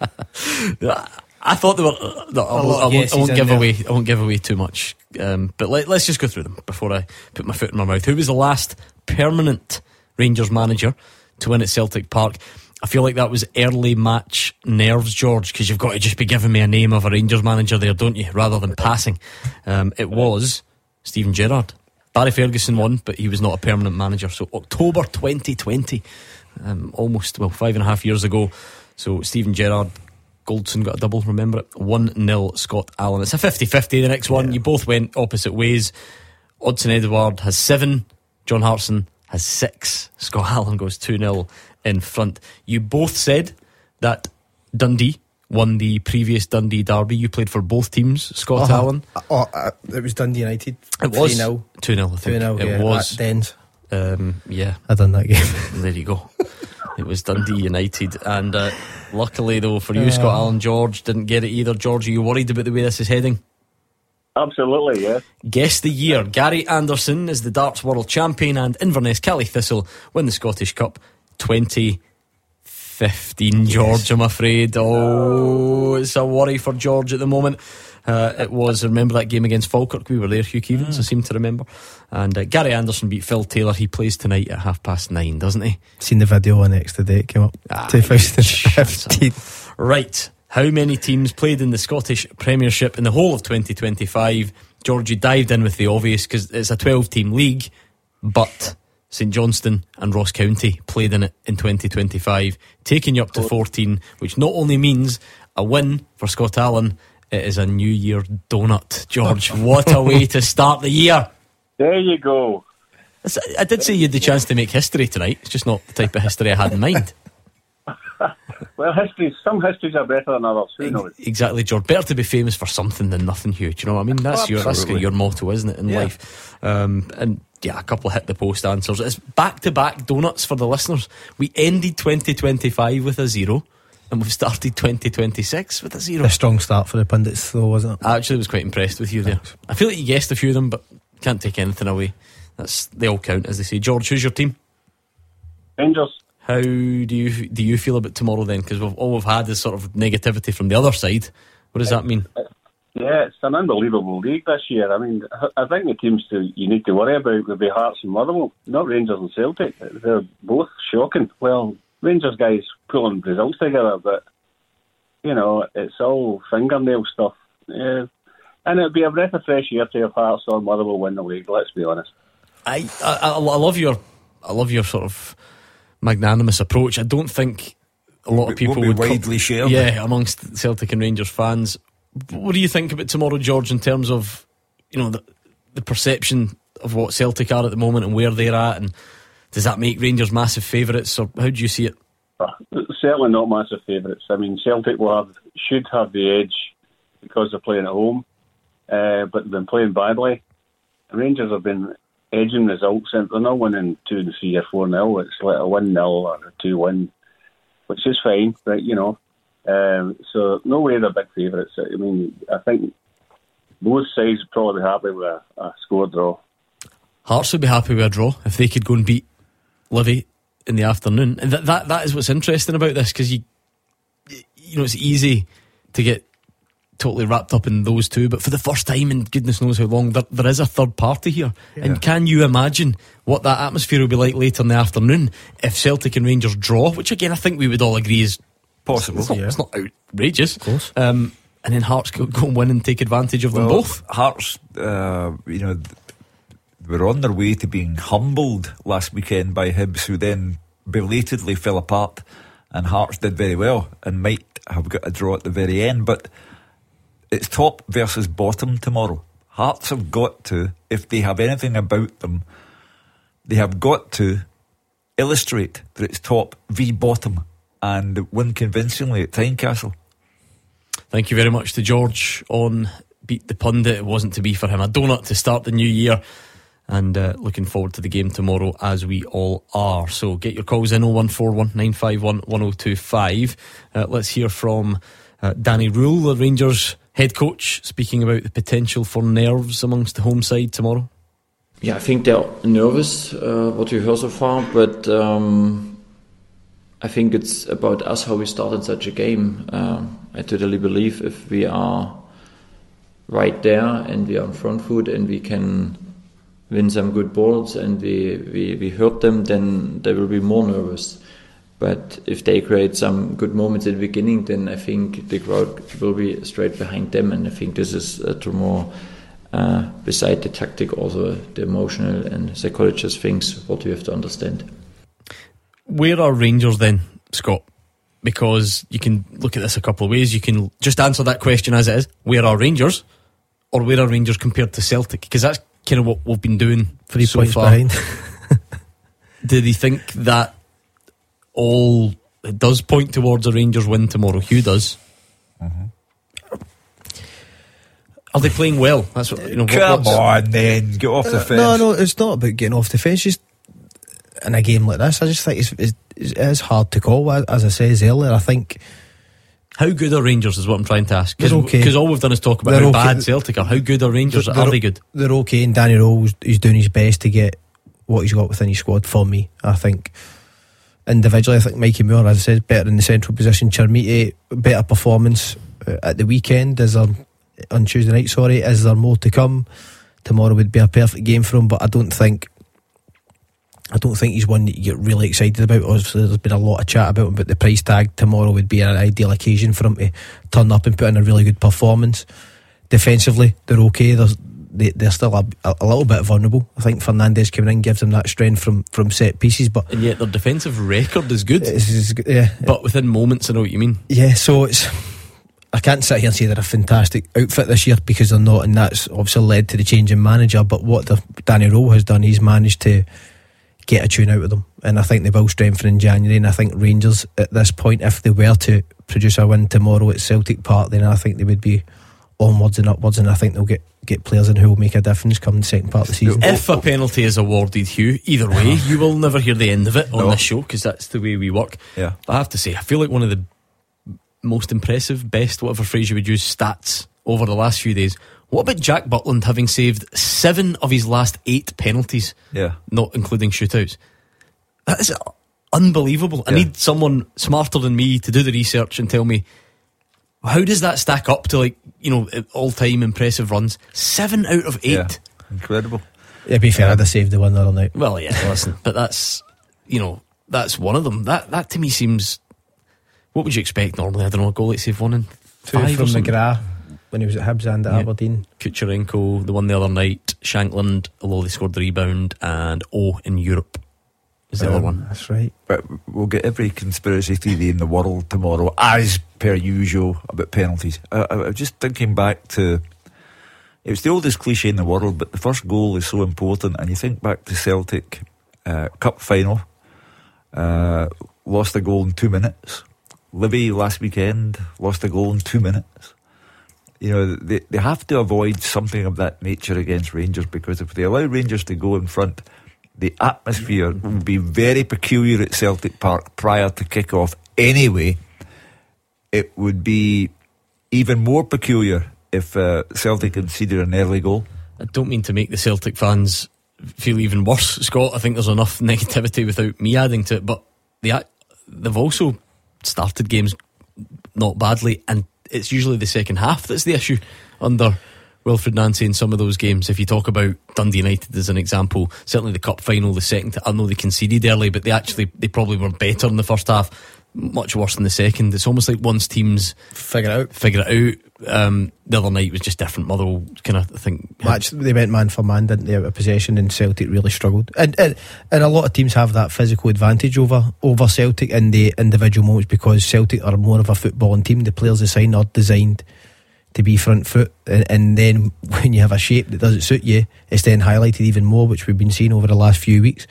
I thought they were. Uh, no, I, won't, I, won't, I won't give away. I won't give away too much. Um, but let, let's just go through them before I put my foot in my mouth. Who was the last permanent Rangers manager to win at Celtic Park? I feel like that was early match nerves, George, because you've got to just be giving me a name of a Rangers manager there, don't you, rather than passing. Um, it was Stephen Gerrard. Barry Ferguson won, but he was not a permanent manager. So October twenty twenty, um, almost, well, five and a half years ago. So Stephen Gerrard, Goldson got a double, remember it? one nil Scott Allen. It's a fifty-fifty, the next one. Yeah. You both went opposite ways. Odsonne Edouard has seven, John Hartson has six. Scott Allen goes two nil in front. You both said that Dundee won the previous Dundee derby. You played for both teams, Scott uh-huh. Allen. Oh, uh, it was Dundee United. It was three nil. two nil, I think. two nil, it yeah, was. At Dens. Um, yeah. I done that game. There you go. It was Dundee United. And uh, luckily, though, for you, uh, Scott Allen, George didn't get it either. George, are you worried about the way this is heading? Absolutely, yeah. Guess the year. Gary Anderson is the darts world champion and Inverness Cally Thistle win the Scottish Cup twenty fifteen. Yes. George, I'm afraid. Oh, it's a worry for George at the moment. Uh, it was, remember that game against Falkirk? We were there, Hugh Keevins, mm. I seem to remember. And uh, Gary Anderson beat Phil Taylor. He plays tonight at half past nine, doesn't he? Seen the video on Extra Day, it came up. Ah, twenty fifteen. Right. How many teams played in the Scottish Premiership in the whole of twenty twenty-five? George, you dived in with the obvious because it's a twelve team league, but St Johnstone and Ross County played in it in twenty twenty-five, taking you up to fourteen, which not only means a win for Scott Allen, it is a New Year donut. George, what a way to start the year. There you go. I did say you had the chance to make history tonight. It's just not the type of history I had in mind. Well, history, some histories are better than others. Who knows? Exactly, George. Better to be famous for something than nothing, Hugh. Do you know what I mean? That's, oh, your, that's your motto, isn't it, in yeah. life? Um, and yeah, a couple of hit the post answers. It's back to back donuts for the listeners. We ended twenty twenty-five with a zero, and we've started twenty twenty-six with a zero. A strong start for the pundits, though, wasn't it? I actually was quite impressed with you there. Thanks. I feel like you guessed a few of them, but can't take anything away. That's they all count, as they say. George, who's your team? Rangers. How do you do you feel about tomorrow then? Because we've all we've had is sort of negativity from the other side. What does that mean? Yeah, it's an unbelievable league this year. I mean, I think the teams to, you need to worry about would be Hearts and Motherwell, not Rangers and Celtic. They're both shocking. Well, Rangers guys pulling results together, but, you know, it's all fingernail stuff. Yeah. And it'd be a breath of fresh air to have Hearts or Motherwell win the league, let's be honest. I, I, I love your I love your sort of magnanimous approach. I don't think a lot of people won't be would widely come, shared. Yeah, amongst Celtic and Rangers fans. What do you think about tomorrow, George, in terms of, you know, the, the perception of what Celtic are at the moment and where they're at, and does that make Rangers massive favourites, or how do you see it? Uh, certainly not massive favourites. I mean, Celtic will have, should have the edge because they're playing at home, uh, but they've been playing badly. Rangers have been edging results, and they're not winning two and three or four nil. It's like a one nil or a two one, which is fine, right? You know. Um, so no way they're big favourites. I mean, I think both sides would probably be happy with a, a score draw. Hearts would be happy with a draw if they could go and beat Livy in the afternoon. And that that, that is what's interesting about this, because you you know it's easy to get totally wrapped up in those two, but for the first time in goodness knows how long, there, there is a third party here. Yeah. And can you imagine what that atmosphere will be like later in the afternoon if Celtic and Rangers draw, which again I think we would all agree is possible. It's not, yeah. it's not outrageous. Of course. Um, and then Hearts go, go and win and take advantage of them well, both. Hearts, uh, you know, were on their way to being humbled last weekend by Hibs, who then belatedly fell apart, and Hearts did very well and might have got a draw at the very end. But it's top versus bottom tomorrow. Hearts have got to, if they have anything about them, they have got to illustrate that it's top v bottom and win convincingly at Tynecastle. Thank you very much to George on Beat the Pundit. It wasn't to be for him. A donut to start the new year, and uh, looking forward to the game tomorrow, as we all are. So get your calls in oh one four one nine five one one oh two five. Uh, let's hear from uh, Danny Rule, the Rangers head coach, speaking about the potential for nerves amongst the home side tomorrow. Yeah, I think they're nervous, uh, what we heard so far, but um, I think it's about us, how we start in such a game. Uh, I totally believe if we are right there and we are on front foot and we can win some good balls and we, we, we hurt them, then they will be more nervous. But if they create some good moments at the beginning, then I think the crowd will be straight behind them, and I think this is uh, to more uh, beside the tactic, also the emotional and psychologist things, what you have to understand. Where are Rangers then, Scott? Because you can look at this a couple of ways. You can just answer that question as it is. Where are Rangers? Or where are Rangers compared to Celtic? Because that's kind of what we've been doing Three so points far. behind. Did he think that all it does point towards a Rangers win tomorrow? Hugh does. Mm-hmm. Are they playing well? That's what, you know. Come what, on, then get off the uh, fence. No, no, it's not about getting off the fence. Just in a game like this, I just think it's, it's, it's hard to call. As I said earlier, I think. How good are Rangers is what I'm trying to ask. Because okay. all we've done is talk about they're how okay. bad Celtic are. How good are Rangers? They're, are they good? They're okay, and Danny Rose, he's doing his best to get what he's got within his squad for me. I think individually, I think Mikey Moore, as I said, better in the central position. Chermiti, better performance uh, at the weekend. Is there, on Tuesday night, sorry, is there more to come? Tomorrow would be a perfect game for him, but I don't think I don't think he's one that you get really excited about. Obviously, there's been a lot of chat about him, but the price tag tomorrow would be an ideal occasion for him to turn up and put in a really good performance. Defensively, they're okay. There's, they, they're still a, a little bit vulnerable. I think Fernandes coming in gives them that strength from, from set pieces, but and yet their defensive record is good. It's, it's, yeah, but within moments, I know what you mean. Yeah, so it's. I can't sit here and say they're a fantastic outfit this year, because they're not, and that's obviously led to the change in manager. But what the, Danny Rowe has done, he's managed to get a tune out of them, and I think they will strengthen in January. And I think Rangers at this point, if they were to produce a win tomorrow at Celtic Park, then I think they would be onwards and upwards, and I think they'll get, get players in who will make a difference come the second part of the season. If a penalty is awarded, Hugh, either way, you will never hear the end of it on No. this show, because that's the way we work. Yeah. But I have to say, I feel like one of the most impressive, best, whatever phrase you would use, stats over the last few days. What about Jack Butland having saved seven of his last eight penalties? Yeah. Not including shootouts. That is unbelievable. I Yeah. need someone smarter than me to do the research and tell me How does that stack up to, like, you know, all-time impressive runs? Seven out of eight. Yeah, incredible. Yeah, be fair, I'd have saved the one the other night. Well, yeah, listen, but that's, you know, that's one of them. That that to me seems. What would you expect normally? I don't know, a goal like save one in Two five from or something? McGrath when he was at Hibs and at Yeah. Aberdeen. Kucherenko, the one the other night. Shankland, although they scored the rebound, and O in Europe is the Um, other one. That's right. But we'll get every conspiracy theory in the world tomorrow, as per usual, about penalties. I, I, I was just thinking back to. It was the oldest cliche in the world, but the first goal is so important. And you think back to Celtic uh, Cup final, uh, lost a goal in two minutes. Livy last weekend lost a goal in two minutes. You know, they they have to avoid something of that nature against Rangers, because if they allow Rangers to go in front, the atmosphere will be very peculiar at Celtic Park prior to kick-off anyway. It would be even more peculiar if uh, Celtic conceded an early goal. I don't mean to make the Celtic fans feel even worse, Scott. I think there's enough negativity without me adding to it, but they, they've also started games not badly, and it's usually the second half that's the issue under Wilfred Nancy in some of those games. If you talk about Dundee United as an example, certainly the cup final, the second, I know they conceded early, but they actually they probably were better in the first half, much worse in the second. It's almost like once teams figure it out figure it out um, the other night was just different. Motherwell kind of, I think, match, they went man for man, didn't they, out of possession, and Celtic really struggled, and, and and a lot of teams have that physical advantage over over Celtic in the individual moments, because Celtic are more of a footballing team. The players they sign are designed to be front foot, and, and then when you have a shape that doesn't suit you, it's then highlighted even more, which we've been seeing over the last few weeks.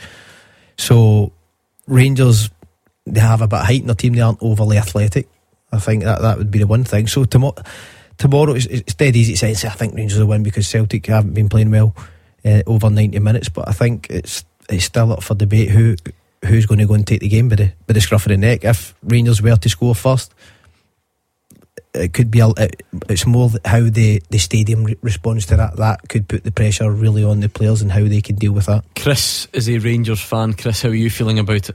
So Rangers, they have a bit of height in their team, they aren't overly athletic. I think that that would be the one thing. So tomorrow tomorrow it's, it's dead easy to say I think Rangers will win, because Celtic haven't been playing well uh, over ninety minutes, but I think it's it's still up for debate who who's going to go and take the game by the, by the scruff of the neck. If Rangers were to score first, it could be a, it, it's more how the, the stadium re- responds to that. That could put the pressure really on the players and how they can deal with that. Chris is a Rangers fan. Chris, how are you feeling about it?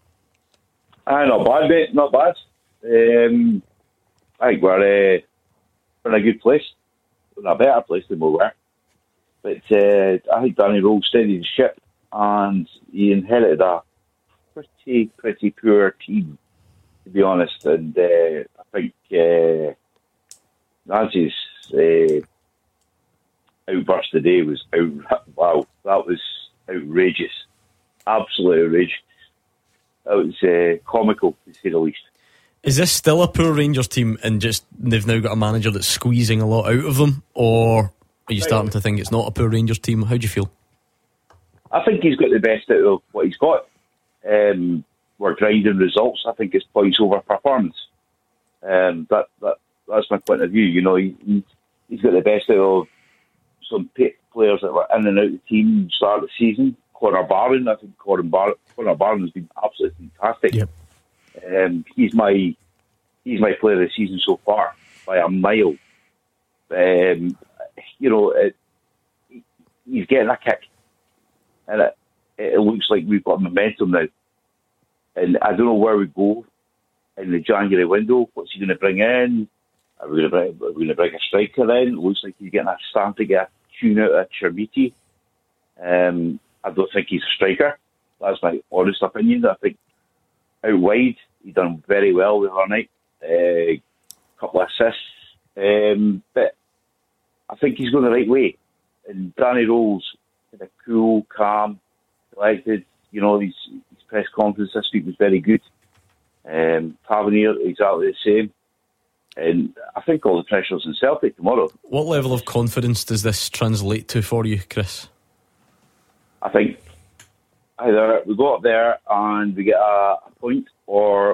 Ah, not bad, mate. Not bad. Um, I think we're, uh, we're in a good place. We're in a better place than we were. But uh, I think Danny Rose steadied the ship, and he inherited a pretty, pretty poor team, to be honest. And uh, I think uh, Nancy's uh, outburst today was out. Wow, that was outrageous. Absolutely outrageous. That was uh, comical, to say the least. Is this still a poor Rangers team, and just they've now got a manager that's squeezing a lot out of them, or are you starting to think it's not a poor Rangers team? How do you feel? I think he's got the best out of what he's got. Um, we're grinding results. I think it's points over performance. Um, that, that that's my point of view. You know, he, he's got the best out of some players that were in and out of the team start of the season. Connor Barron, I think Connor Barron, Connor Barron has been absolutely fantastic. Yep. Um, he's my he's my player of the season so far by a mile. Um, you know, it, he's getting a kick, and it, it looks like we've got momentum now. And I don't know where we go in the January window. What's he going to bring in? Are we going to bring, are we going to bring a striker in? It looks like he's getting a stand to get a tune out of Chermiti. Um, I don't think he's a striker. That's my honest opinion. I think out wide, he done very well the other night. A uh, couple of assists. Um, but I think he's going the right way. And Danny Rose, kind of cool, calm, collected. You know, his, his press conference this week was very good. Um, Tavernier, exactly the same. And I think all the pressure's in Celtic tomorrow. What level of confidence does this translate to for you, Chris? I think either we go up there and we get a, a point, or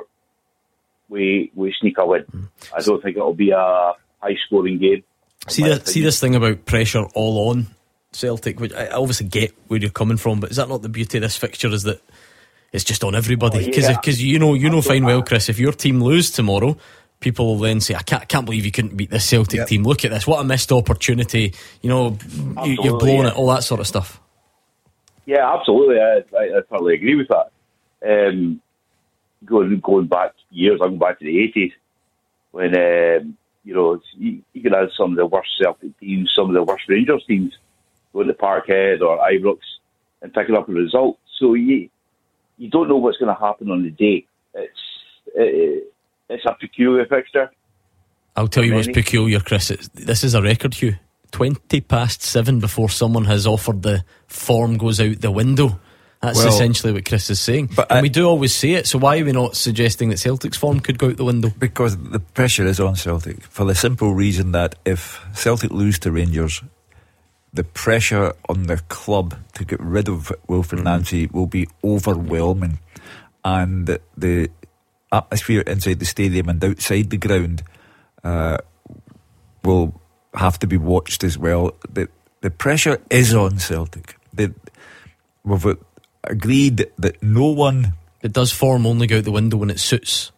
we we sneak a win. Mm. I don't think it'll be a high scoring game. See that, see this thing about pressure all on Celtic, which I obviously get where you're coming from, but is that not the beauty of this fixture? Is that it's just on everybody? Because oh, yeah. you know you know fine well, Chris, if your team lose tomorrow, people will then say, I can't, can't believe you couldn't beat this Celtic yep. team. Look at this, what a missed opportunity. You know, you, you've blown yeah. it, all that sort of stuff. Yeah, absolutely. I, I, I totally agree with that. Um, going going back years, I'm going back to the eighties when um, You know, you, you can have some of the worst Celtic teams, some of the worst Rangers teams going to Parkhead or Ibrox and picking up a result. So you you don't know what's going to happen on the day. It's it, it's a peculiar fixture. I'll tell you what's peculiar, Chris. It's, this is a record, Hugh. twenty past seven before someone has offered the form goes out the window. That's well, essentially what Chris is saying. But and I, we do always say it, so why are we not suggesting that Celtic's form could go out the window? Because the pressure is on Celtic, for the simple reason that if Celtic lose to Rangers, the pressure on the club to get rid of Wilfred mm-hmm. Nancy will be overwhelming, and the atmosphere inside the stadium and outside the ground uh, will have to be watched as well. The the pressure is on Celtic. The, we've agreed that no one... It does form only go out the window when it suits.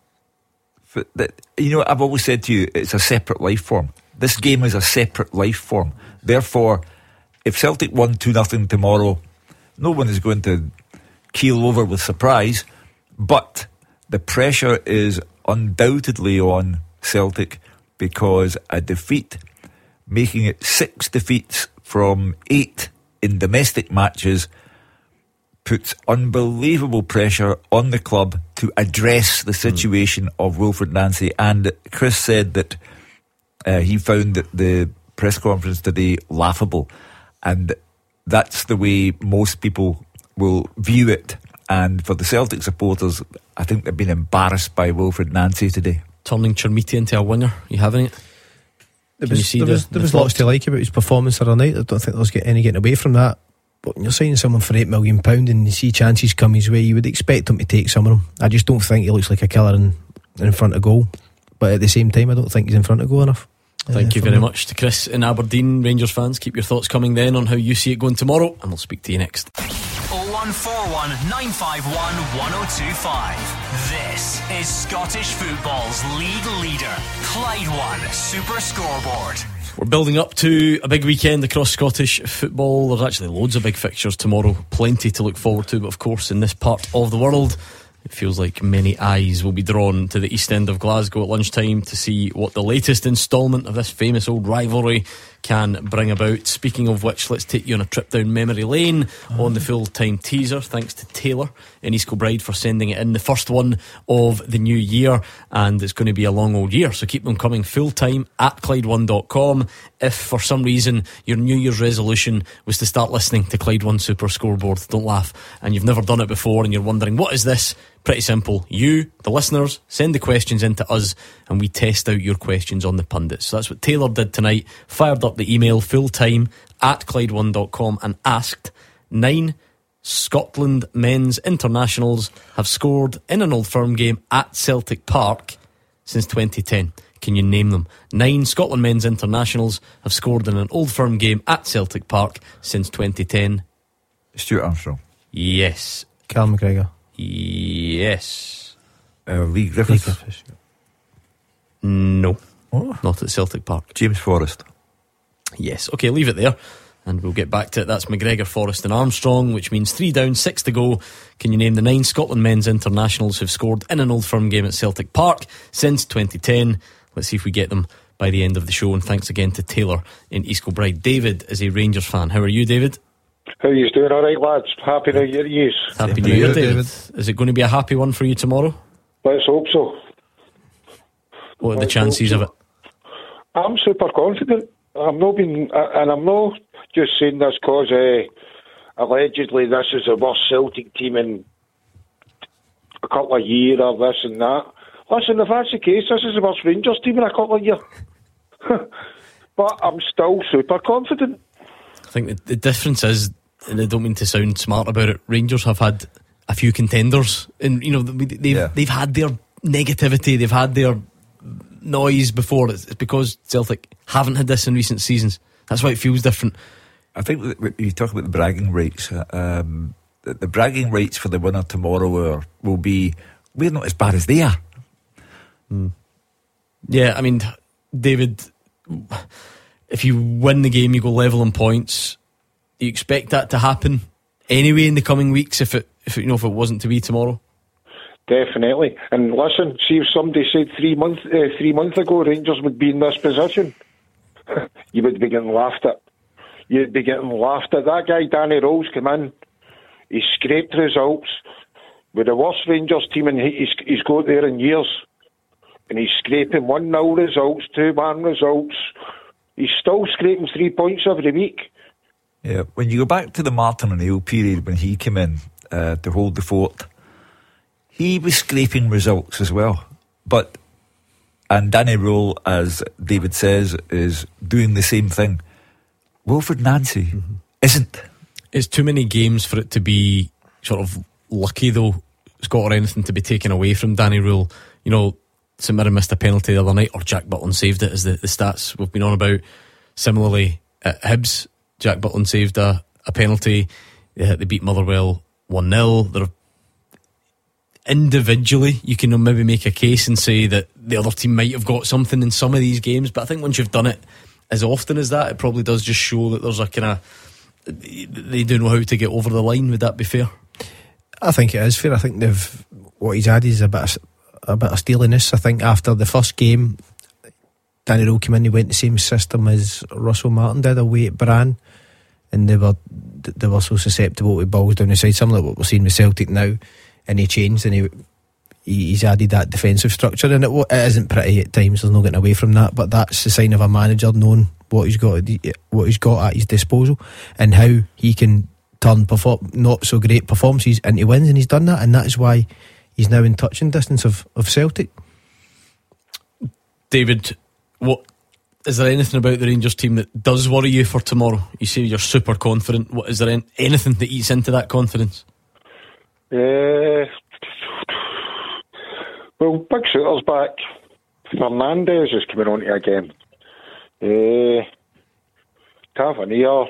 That, you know, I've always said to you, it's a separate life form. This game is a separate life form. Therefore, if Celtic won two nothing tomorrow, no one is going to keel over with surprise, but the pressure is undoubtedly on Celtic because a defeat, making it six defeats from eight in domestic matches, puts unbelievable pressure on the club to address the situation mm. of Wilfred Nancy. And Chris said that uh, he found that the press conference today laughable, and that's the way most people will view it. And for the Celtic supporters, I think they've been embarrassed by Wilfred Nancy today. Turning Chermiti into a winner, you having it? There was, there the, was, there the was lots to like about his performance the other night. I don't think there was any getting away from that. But when you're signing someone for eight million pounds and you see chances come his way, you would expect him to take some of them. I just don't think he looks like a killer in, in front of goal. But at the same time, I don't think he's in front of goal enough. Thank uh, you very me. much to Chris in Aberdeen. Rangers fans, keep your thoughts coming then on how you see it going tomorrow, and we'll speak to you next. oh one four one, nine five one, one oh two five. This is Scottish football's league leader, Clyde One Super Scoreboard. We're building up to a big weekend across Scottish football. There's actually loads of big fixtures tomorrow, plenty to look forward to, but of course in this part of the world it feels like many eyes will be drawn to the east end of Glasgow at lunchtime to see what the latest instalment of this famous old rivalry can bring about. Speaking of which, let's take you on a trip down memory lane oh. on the full-time teaser. Thanks to Taylor in East Kilbride for sending it in, the first one of the new year, and it's going to be a long old year, so keep them coming full-time at Clyde one dot com. If for some reason your New Year's resolution was to start listening to Clyde One Super Scoreboard, don't laugh, and you've never done it before and you're wondering what is this, pretty simple. You, the listeners, send the questions in to us and we test out your questions on the pundits. So that's what Taylor did tonight. Fired up the email fulltime at Clyde one dot com and asked, nine Scotland men's internationals have scored in an Old Firm game at Celtic Park since twenty ten. Can you name them? Nine Scotland men's internationals have scored in an Old Firm game at Celtic Park since twenty ten. Stuart Armstrong. Yes. Cal McGregor. Yes. Uh, Lee Griffiths. Lee Griffiths. No. Oh. Not at Celtic Park. James Forrest. Yes. Okay, leave it there and we'll get back to it. That's McGregor, Forrest and Armstrong, which means three down, six to go. Can you name the nine Scotland men's internationals who've scored in an Old Firm game at Celtic Park since twenty ten? Let's see if we get them by the end of the show. And thanks again to Taylor in East Kilbride. David is a Rangers fan. How are you, David? How are you doing? All right, lads. Happy New Year to you. Happy New Year, David. Is it going to be a happy one for you tomorrow? Let's hope so. What are the chances of it? I'm super confident. I'm not being, and I'm not just saying this because uh, allegedly this is the worst Celtic team in a couple of years or this and that. Listen, if that's the case, this is the worst Rangers team in a couple of years. But I'm still super confident. I think the, the difference is, and I don't mean to sound smart about it, Rangers have had a few contenders, and you know they've yeah. they've had their negativity, they've had their noise before. It's because Celtic haven't had this in recent seasons. That's why it feels different. I think that you talk about the bragging rights. Um, the, the bragging rights for the winner tomorrow are, will be, we're not as bad as they are. Mm. Yeah, I mean, David, if you win the game, you go level in points. Do you expect that to happen anyway in the coming weeks? If it, if it, you know, if it wasn't to be tomorrow, Definitely. And listen, see if somebody said three months uh, three months ago Rangers would be in this position, you would be getting laughed at. You'd be getting laughed at. That guy Danny Rose came in, he scraped results with the worst Rangers team and he's, he's got there in years. And he's scraping one nil results, two one results. He's still scraping three points every week. Yeah, when you go back to the Martin O'Neill period when he came in uh, to hold the fort, he was scraping results as well. But, and Danny Rule, as David says, is doing the same thing. Wilfred Nancy mm-hmm. isn't. It's too many games for it to be sort of lucky, though, Scott, or anything to be taken away from Danny Rule. You know, St Mirren missed a penalty the other night, or Jack Butland saved it, as the, the stats we've been on about. Similarly, at Hibs, Jack Butland saved a, a penalty. They, they beat Motherwell one nil. They're individually, you can maybe make a case and say that the other team might have got something in some of these games, but I think once you've done it as often as that, it probably does just show that there's a kind of, they do know how to get over the line. Would that be fair? I think it is fair. I think they've, what he's added is a bit of, a bit of steeliness. I think after the first game, Danny Rule came in, he went the same system as Russell Martin did away at Brann, and they were they were so susceptible to balls down the side, similar to what we're seeing with Celtic now. And he changed, and he, he's added that defensive structure, and it, it isn't pretty at times. There's no getting away from that, but that's the sign of a manager knowing what he's got, what he's got at his disposal, and how he can turn perform, not so great performances into wins, and he's done that, and that is why he's now in touching distance of, of Celtic. David, what is there anything about the Rangers team that does worry you for tomorrow? You say you're super confident. What is there any, anything that eats into that confidence? Uh, well, Big Shooter's back. Fernandez is coming on to again. Uh, Tavernier.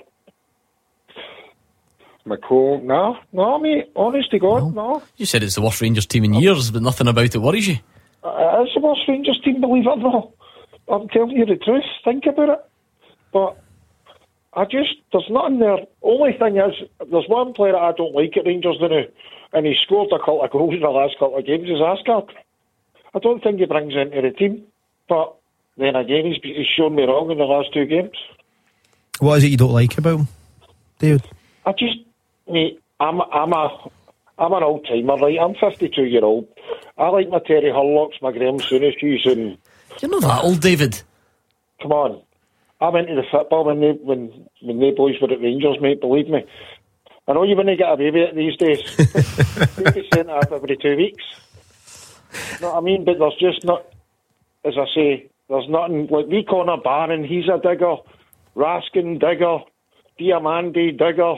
McCall. No, no, mate. Honest to God, no. no. You said it's the worst Rangers team in years, but nothing about it worries you. Uh, it's the worst Rangers team, believe it or not. I'm telling you the truth. Think about it. But I just, there's nothing there. Only thing is, there's one player that I don't like at Rangers now, and he scored a couple of goals in the last couple of games, is Asgard. I don't think he brings into the team, but then again, he's, he's shown me wrong in the last two games. What is it you don't like about him, David? I just, mate, I'm, I'm a, I'm an old timer, right? I'm fifty-two year old. I like my Terry Hurlocks, my Graham Souness's, and you're not that old, David. Come on, I'm into the football when they when when they boys were at Rangers, mate. Believe me. I know you wouldn't get away with it these days. You get sent up every two weeks. You know what I mean? But there's just not, as I say, there's nothing like we Connor Barron. He's a digger. Raskin digger. Diamandi digger.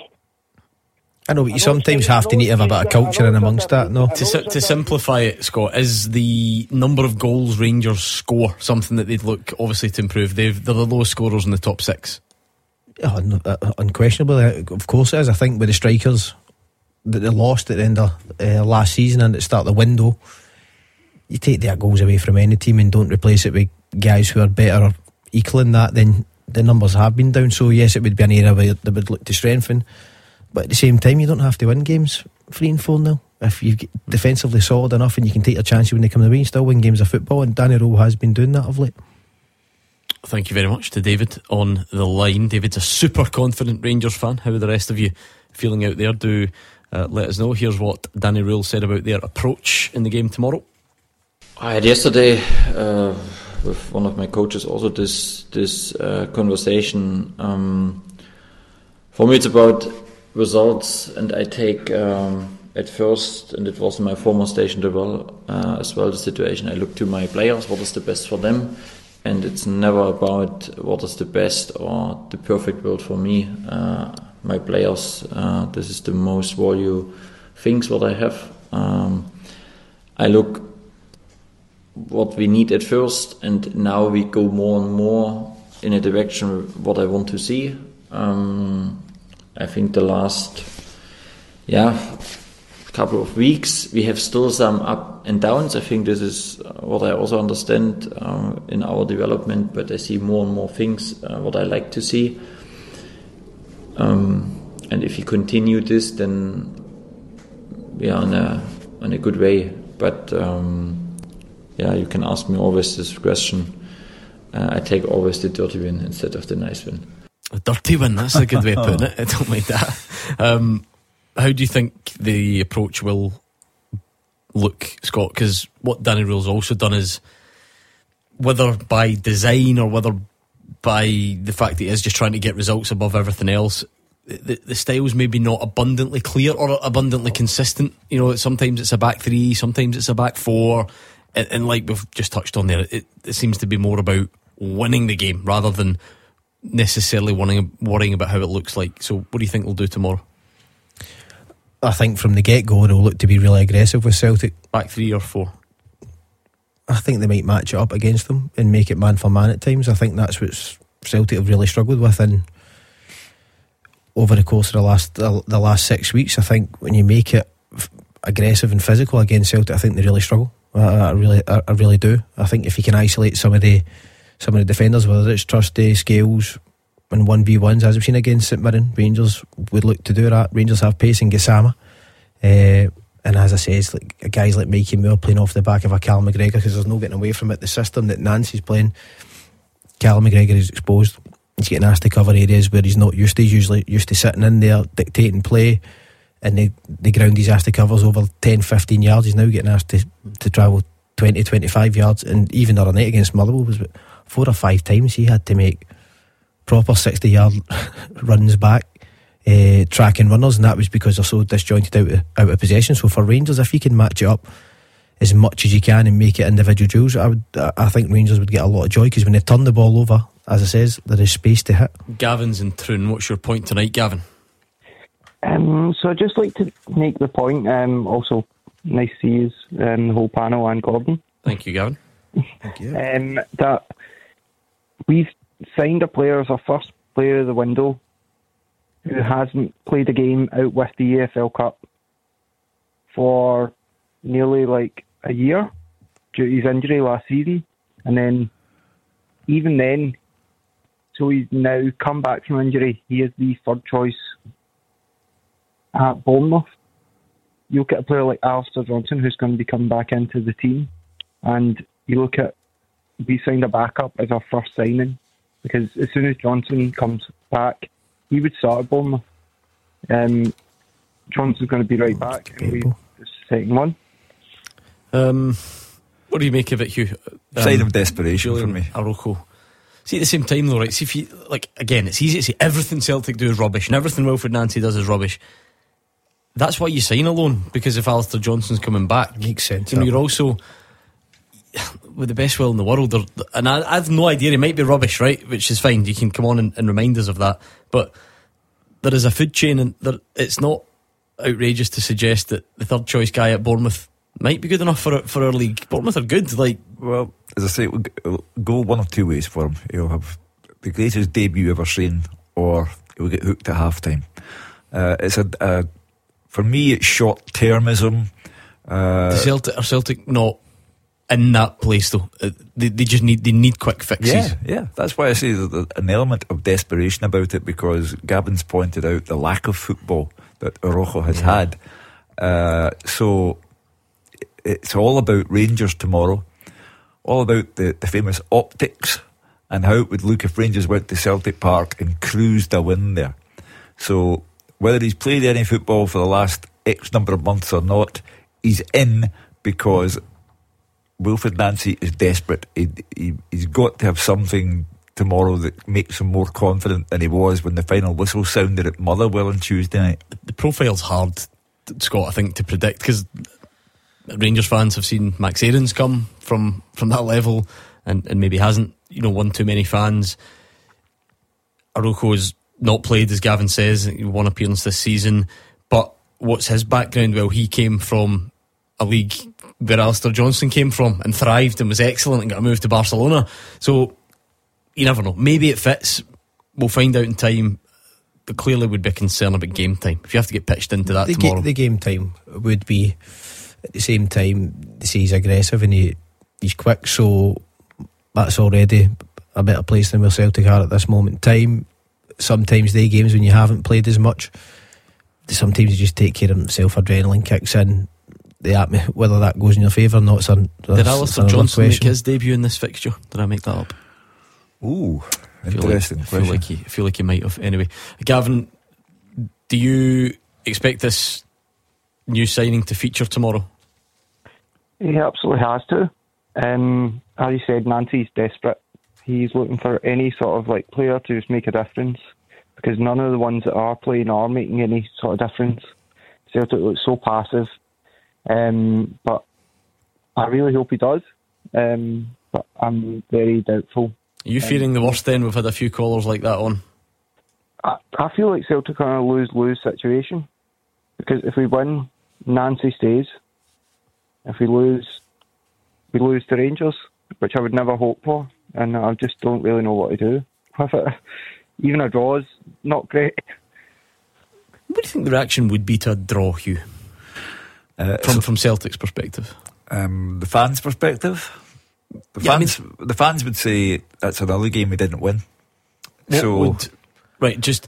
I know, but you sometimes have to need to have a bit of culture in amongst that, no? To, to simplify it, Scott, is the number of goals Rangers score something that they'd look obviously to improve? They've, they're the lowest scorers in the top six. Yeah, un- uh, unquestionably, of course it is. I think with the strikers that they lost at the end of uh, last season and at the start of the window, you take their goals away from any team and don't replace it with guys who are better or equaling that, then the numbers have been down. So yes, it would be an area where they would look to strengthen. But at the same time, you don't have to win games three and four nil. If you're defensively solid enough and you can take your chances when they come away, you still win games of football, and Danny Rowe has been doing that of late. Thank you very much to David on the line. David's a super confident Rangers fan. How are the rest of you feeling out there? Do uh, let us know. Here's what Danny Rule said about their approach in the game tomorrow. I had yesterday uh, with one of my coaches also this this uh, conversation. Um, for me, it's about results, and I take um, at first, and it was in my former station as well, uh, as well the situation. I look to my players, what is the best for them, and it's never about what is the best or the perfect world for me. Uh, my players, uh, this is the most value things what I have. Um, I look what we need at first, and now we go more and more in a direction what I want to see. Um, I think the last, yeah, couple of weeks we have still some up and downs. I think this is what I also understand uh, in our development, but I see more and more things uh, what I like to see. Um, and if you continue this, then we are on a on a good way. but um, yeah, you can ask me always this question. Uh, I take always the dirty win instead of the nice win. A dirty win, that's a good way of putting it. I don't like that. Um, how do you think the approach will look, Scott? Because what Danny Röhl's also done is, whether by design or whether by the fact that he is just trying to get results above everything else, the, the style's maybe not abundantly clear or abundantly consistent. You know, sometimes it's a back three, sometimes it's a back four, and, and like we've just touched on there, it, it seems to be more about winning the game rather than necessarily worrying, worrying about how it looks like. So what do you think they'll do tomorrow? I think from the get-go they'll look to be really aggressive with Celtic. Back three or four? I think they might match it up against them and make it man for man at times. I think that's what Celtic have really struggled with in over the course of the last the, the last six weeks. I think when you make it f- aggressive and physical against Celtic, I think they really struggle. I, I really, I, I really do. I think if you can isolate some of the some of the defenders, whether it's Trusty, Scales, and one v ones, as we've seen against St Mirren, Rangers would look to do that. Rangers have pace in Gassama. Uh, And as I say, it's like guys like Mikey Moore playing off the back of a Callum McGregor, because there's no getting away from it. The system that Nancy's playing, Callum McGregor is exposed. He's getting asked to cover areas where he's not used to. He's usually used to sitting in there, dictating play, and the, the ground he's asked to cover is over ten, fifteen yards. He's now getting asked to, to travel twenty, twenty-five yards. And even the other night against Motherwell was four or five times he had to make proper sixty yard runs back. Uh, tracking runners, and that was because they're so disjointed out of, out of possession. So for Rangers, if you can match it up as much as you can and make it individual duels, I would, I think Rangers would get a lot of joy, because when they turn the ball over, as I says, there is space to hit. Gavin's in Troon. What's your point tonight, Gavin? Um, so I'd just like to make the point, um, also nice to see you, um, the whole panel, and Gordon. Thank you, Gavin. Thank you. Um, that we've signed a player as our first player of the window who hasn't played a game out with the E F L Cup for nearly like a year due to his injury last season. And then, even then, so he's now come back from injury. He is the third choice at Bournemouth. You look at a player like Alistair Johnson, who's going to be coming back into the team, and you look at, we signed a backup as our first signing, because as soon as Johnson comes back, he would start at Bournemouth. Um, Johnson's going to be right back. The second one. Um, what do you make of it, Hugh? Um, Sign of desperation for me. Araujo. See, at the same time, though, right? See, if you like, again, it's easy to say everything Celtic do is rubbish, and everything Wilfred Nancy does is rubbish. That's why you sign a loan, because if Alistair Johnson's coming back, it makes sense. You know, you're also, with the best will in the world, and I, I have no idea, it might be rubbish, right? Which is fine, you can come on and, and remind us of that, but there is a food chain, and there, it's not outrageous to suggest that the third choice guy at Bournemouth might be good enough for for our league. Bournemouth are good. Like, well, as I say, it'll go one of two ways for him. He'll have the greatest debut ever seen, or he'll get hooked at half time. Uh, it's a, a for me, it's short termism. Uh, Celtic are Celtic not in that place though. Uh, they they just need they need quick fixes. Yeah, yeah. That's why I say there's an element of desperation about it, because Gavin's pointed out the lack of football that Araujo has yeah. had. Uh, so it's all about Rangers tomorrow, all about the, the famous optics and how it would look if Rangers went to Celtic Park and cruised a win there. So whether he's played any football for the last X number of months or not, he's in, because Wilfred Nancy is desperate. He, he, he's got to have something tomorrow that makes him more confident than he was when the final whistle sounded at Motherwell on Tuesday night. The profile's hard, Scott, I think, to predict, because Rangers fans have seen Max Aarons come from, from that level, and, and maybe hasn't, you know, won too many fans. Araujo's not played, as Gavin says, one appearance this season, but what's his background? Well, he came from a league where Alistair Johnson came from and thrived and was excellent and got a move to Barcelona. So you never know, maybe it fits. We'll find out in time. But clearly would be a concern about game time if you have to get pitched into that the tomorrow. Ga- the game time would be, at the same time, they say he's aggressive and he, he's quick, so that's already a better place than where Celtic are at this moment in time. Sometimes the games when you haven't played as much, sometimes you just take care of himself, adrenaline kicks in, the atmo- whether that goes in your favour or not. It's an, Did Alistair Johnson make his debut in this fixture? Did I make that up? Ooh, I feel interesting like, I question. feel like he, I feel like he might have. Anyway, Gavin, do you expect this new signing to feature tomorrow? He absolutely has to. Um, as you said, Nancy's desperate. He's looking for any sort of like player to just make a difference, because none of the ones that are playing are making any sort of difference. Celtic looks so passive, um, but I really hope he does. Um, but I'm very doubtful. Are you fearing the worst then? We've had a few callers like that on. I, I feel like Celtic are in a lose-lose situation, because if we win, Nancy stays. If we lose, we lose to Rangers, which I would never hope for, and I just don't really know what to do with it. Even a draw is not great. What do you think the reaction would be to a draw, Hugh? Uh, from so, from Celtic's perspective, um, the fans' perspective, the Yeah, I fans, the fans would say that's another game we didn't win. What so, would, right, just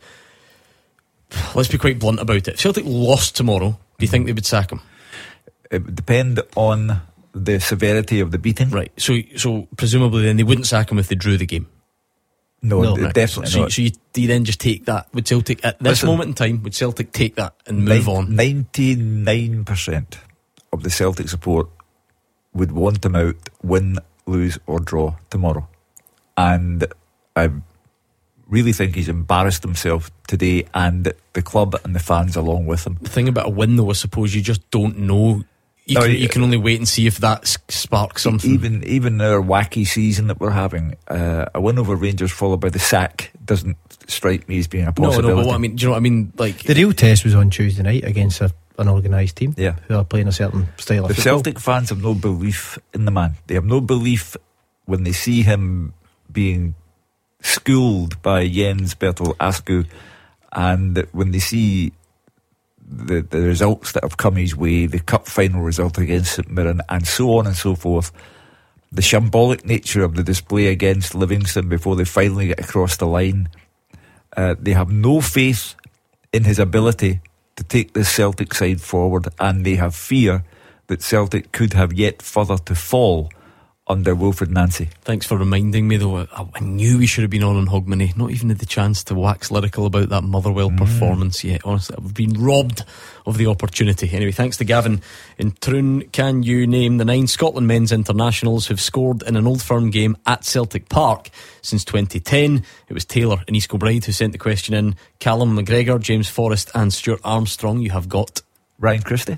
let's be quite blunt about it. If Celtic lost tomorrow, do you think they would sack him? It would depend on the severity of the beating. Right. So, so presumably, then they wouldn't sack him if they drew the game. No, No, they right. definitely So, not. so you, do you then just take that? Would Celtic at this Listen, moment in time? Would Celtic take that and move on? Ninety-nine percent of the Celtic support would want him out, win, lose, or draw tomorrow, and I really think he's embarrassed himself today, and the club and the fans along with him. The thing about a win, though, I suppose you just don't know. You, No, can, you- you can only wait and see if that s- sparks something. Even even our wacky season that we're having, uh, a win over Rangers followed by the sack doesn't strike me as being a no, possibility. no, but what I mean, do you know what I mean? Like The real test was on Tuesday night against a, an organised team, Yeah. who are playing a certain style of The football. Celtic fans have no belief in the man. They have no belief when they see him being schooled by Jens Bertel Askew, and when they see the, the results that have come his way, the cup final result against St Mirren, and so on and so forth. The shambolic nature of the display against Livingston before they finally get across the line. Uh, they have no faith in his ability to take this Celtic side forward, and they have fear that Celtic could have yet further to fall under Wilfred Nancy. Thanks for reminding me, though. I, I knew we should have been on on Hogmanay. Not even had the chance to wax lyrical about that Motherwell Mm. performance yet. Honestly, I've been robbed of the opportunity. Anyway, thanks to Gavin in Troon. Can you name the nine Scotland men's internationals who've scored in an Old Firm game at Celtic Park since twenty ten? It was Taylor and East Kilbride who sent the question in. Callum McGregor, James Forrest and Stuart Armstrong. You have got Ryan Christie?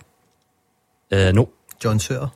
Uh, no. John Suter?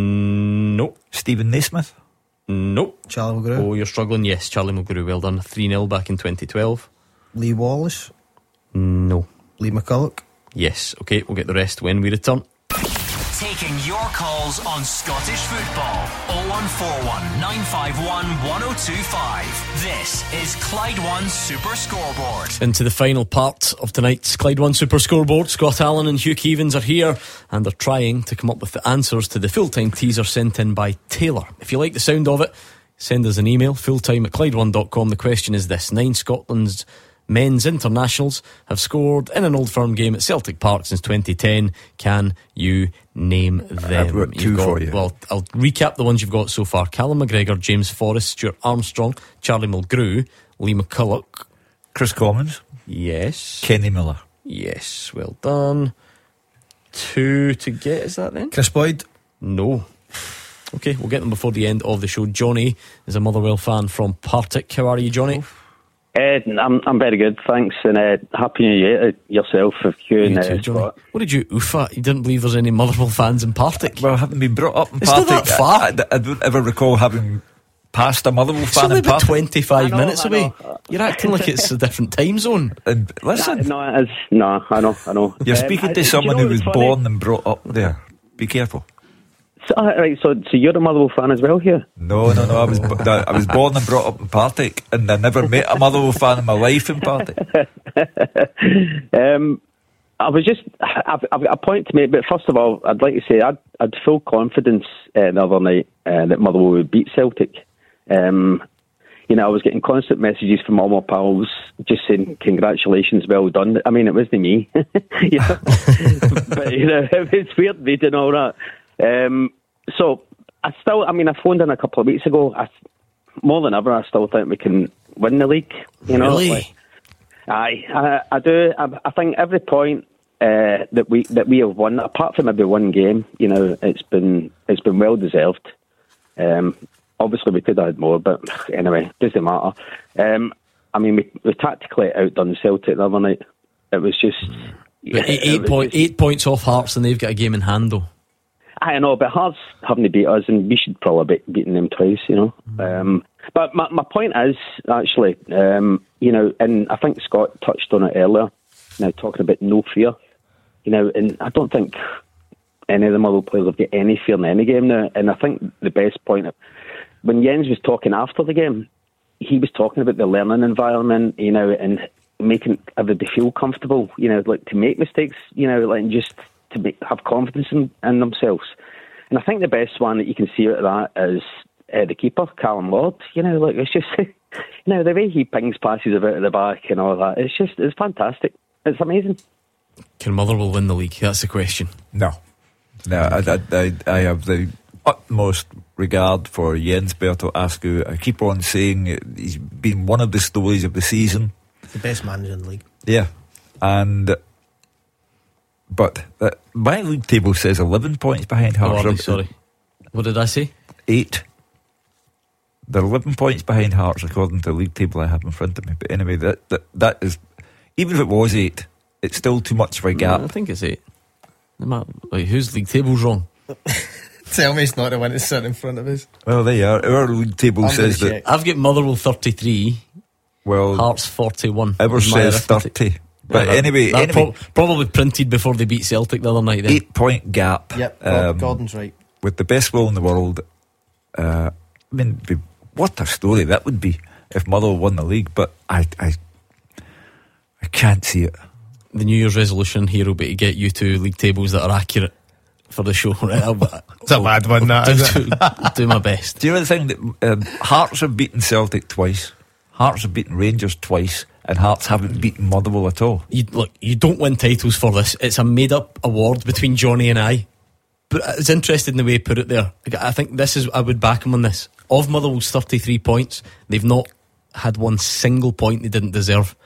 No. Stephen Naismith? No. Charlie McGrew? Oh, you're struggling. Yes, Charlie McGrew. Well done. three nil back in twenty twelve. Lee Wallace? No. Lee McCulloch? Yes. Okay, we'll get the rest when we return. Taking your calls on Scottish football. oh one four one, nine five one, one oh two five. This is Clyde One Super Scoreboard. Into the final part of tonight's Clyde One Super Scoreboard. Scott Allen and Hugh Keevins are here and they're trying to come up with the answers to the full-time teaser sent in by Taylor. If you like the sound of it, send us an email, fulltime at Clyde One dot com. The question is this: nine Scotland's men's internationals have scored in an Old Firm game at Celtic Park since twenty ten. Can you name them? I've got two You've got- for you. Well, I'll recap the ones you've got so far. Callum McGregor, James Forrest, Stuart Armstrong, Charlie Mulgrew, Lee McCulloch, Chris Commons? Yes. Kenny Miller? Yes, well done. Two to get, is that then? Chris Boyd? No. Okay, we'll get them before the end of the show. Johnny is a Motherwell fan from Partick. How are you, Johnny? Uh, I'm I'm very good, thanks, and uh, happy New Year to yourself, Hugh and You uh, too, Johnny. Scott. What did you oof at? You didn't believe there's any Motherwell fans in Partick? Well, I haven't been brought up in It's not Partick. that far. I, I, I don't ever recall having passed a Motherwell It's fan only in about Partick. twenty-five I know, minutes I away. know. You're acting like it's a different time zone. And listen, No, it is. No, I know, I know. you're Um, speaking I- to do you someone know who was what's funny? born and brought up there. Be careful. So, uh, right, so so you're a Motherwell fan as well, Hugh? No, no, no. I was b- I was born and brought up in Partick, and I never met a Motherwell fan in my life in Partick. um, I was just, I've, I've got a point to make, but first of all, I'd like to say I'd, I'd full confidence uh, the other night uh, that Motherwell would beat Celtic. Um, you know, I was getting constant messages from all my pals just saying, congratulations, well done. I mean, it wasn't me. you know? But, you know, it's weird reading all that. Um, so, I still, I mean, I phoned in a couple of weeks ago. I, more than ever, I still think we can win the league. You know, really? Like, aye, I, I do. I, I think every point uh, that we that we have won, apart from maybe one game, you know, it's been it's been well deserved. Um, obviously, we could have had more, but anyway, doesn't matter. Um, I mean, we, we tactically outdone Celtic the other night. It was just yeah, eight, eight, was point, just, eight points off Hearts, and they've got a game in hand, though. I know, but Hearts haven't beat us, and we should probably be beating them twice, you know. Mm. Um, but my, my point is, actually, um, you know, and I think Scott touched on it earlier, now talking about no fear, you know, and I don't think any of the Motherwell players have got any fear in any game now. And I think the best point, when Jens was talking after the game, he was talking about the learning environment, you know, and making everybody feel comfortable, you know, like to make mistakes, you know, like just to make, have confidence in, in themselves. And I think the best one that you can see out of that is uh, the keeper, Callum Lord. You know, like it's just, you know, the way he pings passes about at the back and all that, it's just, it's fantastic. It's amazing. Can Motherwell win the league? That's the question. No. No, I, I, I, I have the utmost regard for Jens Bertel Askew. I keep on saying he's been one of the stories of the season. The best manager in the league. Yeah. And but uh, my league table says eleven points behind Hearts. Oh, sorry. What did I say? Eight. They're eleven points behind Hearts according to the league table I have in front of me. But anyway, that that, that is, even if it was eight, it's still too much of a gap. No, I think it's eight. Wait, whose league table's wrong? Tell me it's not the one that's sitting in front of us. Well, there you are. Our league table I'm says that. I've got Motherwell thirty-three. Well, Hearts forty-one. Ours says thirty. But yeah, that, anyway, that anyway pro- probably printed before they beat Celtic the other night. Then. Eight point gap. Yep, um, Gordon's right. With the best will in the world. Uh, I mean, what a story that would be if Motherwell won the league. But I, I, I can't see it. The New Year's resolution here will be to get you to league tables that are accurate for the show. Right? I'll, it's a bad one, that, do, is it? do, do my best. Do you know the thing that um, Hearts have beaten Celtic twice, Hearts have beaten Rangers twice, and Hearts haven't beaten Motherwell at all. You, look, you don't win titles for this. It's a made-up award between Johnny and I. But I was interested in the way he put it there. I think this is, I would back him on this. Of Motherwell's thirty-three points, they've not had one single point they didn't deserve.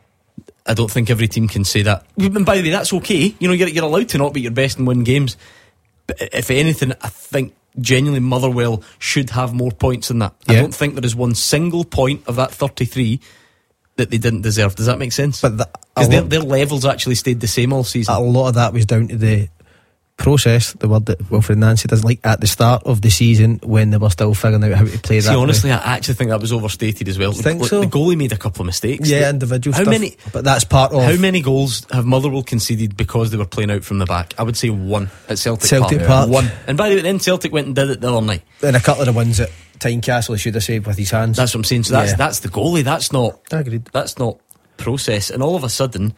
I don't think every team can say that. And by the way, that's okay. You know, you're, you're allowed to not be your best and win games. But if anything, I think genuinely Motherwell should have more points than that. Yeah. I don't think there is one single point of that thirty-three that they didn't deserve. Does that make sense? But because their, their levels actually stayed the same all season. A lot of that was down to the process, the word that Wilfred Nancy doesn't like, at the start of the season when they were still figuring out how to play See, that honestly, way. I actually think that was overstated as well. You think Look, so? The goalie made a couple of mistakes. Yeah, They, individual how stuff. Many, but that's part of... How many goals have Motherwell conceded because they were playing out from the back? I would say one at Celtic, Celtic Park. Park. One. And by the way, then Celtic went and did it the other night. And a couple of the ones that Tynecastle should have saved with his hands. That's what I'm saying. So that's, yeah. that's the goalie. That's not... I agreed. That's not process. And all of a sudden,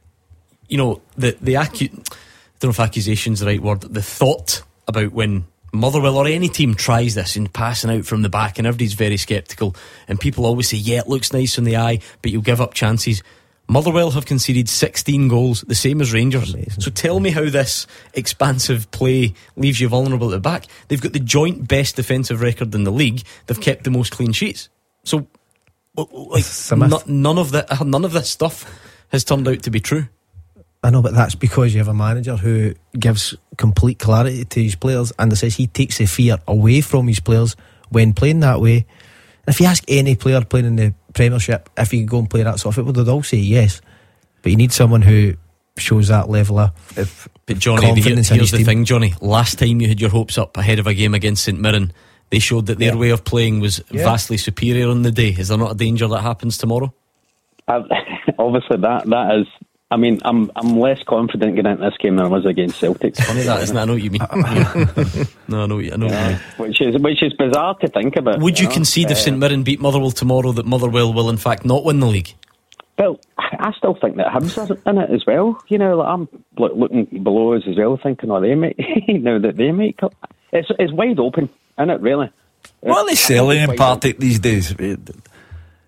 you know, the, the acu- I don't know if accusation's the right word, the thought about when Motherwell or any team tries this and passing out from the back and everybody's very sceptical and people always say, yeah, it looks nice on the eye, but you'll give up chances. Motherwell have conceded sixteen goals, the same as Rangers. Amazing. So tell me how this expansive play leaves you vulnerable at the back. They've got the joint best defensive record in the league. They've kept the most clean sheets. So like, n- none of that, none of this stuff has turned out to be true. I know, but that's because you have a manager who gives complete clarity to his players, and says he takes the fear away from his players when playing that way. And if you ask any player playing in the Premiership if he could go and play that sort of football, they'd all say yes. But you need someone who shows that level of if, but Johnny, confidence. Here, here's the team. thing, Johnny. Last time you had your hopes up ahead of a game against St Mirren, they showed that their yeah. way of playing was yeah. vastly superior on the day. Is there not a danger that happens tomorrow? Uh, obviously, that that is. I mean, I'm I'm less confident getting into this game than I was against Celtic. It's funny that, isn't it? I know what you mean. no, I know, I know yeah. what you mean. Which is which is bizarre to think about. Would you, you know? concede uh, if St Mirren beat Motherwell tomorrow that Motherwell will in fact not win the league? Well, I still think that Hibs are in it as well. You know, like I'm looking below us as well, thinking, oh, they might now that they might come. It's it's wide open, isn't it? Really. What are they selling in Partick these days?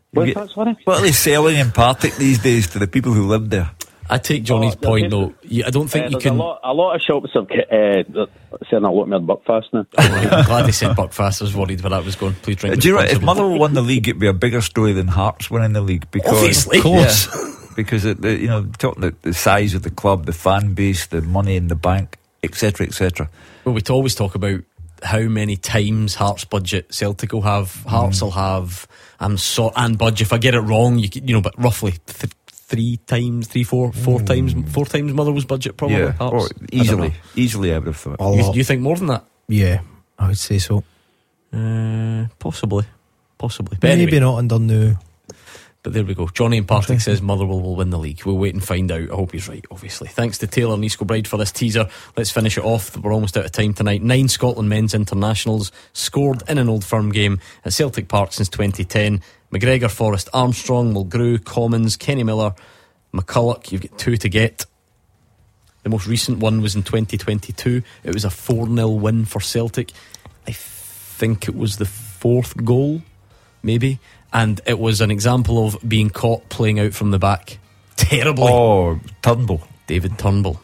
What's that, sorry? What are they selling in Partick these days to the people who live there? I take Johnny's Oh, point there's- though. You, I don't think Uh, you there's can. a lot, a lot of shops have uh, selling a lot more Buckfast now. I'm glad they said Buckfast. I was worried where that was going. Please drink Uh, do you know what, if responsibly. Motherwell won the league, it'd be a bigger story than Hearts winning the league. Because, Obviously. Of course. Yeah, because it, the, you know, talking the, the size of the club, the fan base, the money in the bank, et cetera, et cetera. Well, we always talk about how many times Hearts budget Celtic will have. Hearts Mm. will have. I'm so and budget. If I get it wrong, you can, you know, but roughly th- three times, three, four, four times, four times Motherwell's budget probably. Yeah, Hearts. or I don't easily, know. easily I would have thought. A You, lot. you think more than that? Yeah, I would say so. Uh, possibly, possibly. But Maybe anyway, not under new. But there we go. Johnny in Partick says Motherwell will win the league. We'll wait and find out. I hope he's right, obviously. Thanks to Taylor and East Kilbride for this teaser. Let's finish it off. We're almost out of time tonight. Nine Scotland men's internationals scored in an Old Firm game at Celtic Park since twenty ten. McGregor, Forrest, Armstrong, Mulgrew, Commons, Kenny Miller, McCulloch. You've got two to get. The most recent one was in twenty twenty-two. It was a four nil win for Celtic. I think it was the fourth goal, maybe. And it was an example of being caught playing out from the back terribly. Oh, Turnbull. David Turnbull.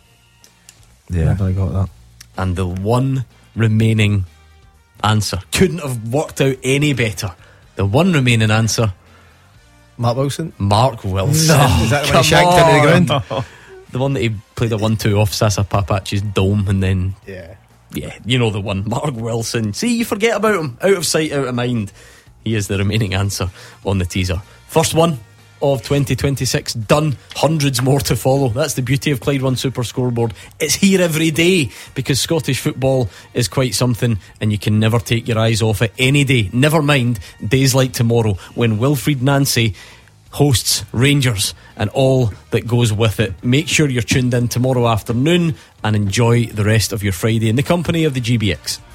Yeah. I got that. And the one remaining answer couldn't have worked out any better. The one remaining answer, Mark Wilson. Mark Wilson. No, is that the one he Come shanked into the on. ground? The one that he played a one two off Sasa Papachi's dome and then Yeah. Yeah, you know the one. Mark Wilson. See, you forget about him. Out of sight, out of mind. He is the remaining answer on the teaser. First one of twenty twenty-six done. Hundreds more to follow. That's the beauty of Clyde One Super Scoreboard. It's here every day because Scottish football is quite something and you can never take your eyes off it any day. Never mind days like tomorrow when Wilfried Nancy hosts Rangers and all that goes with it. Make sure you're tuned in tomorrow afternoon and enjoy the rest of your Friday in the company of the G B X.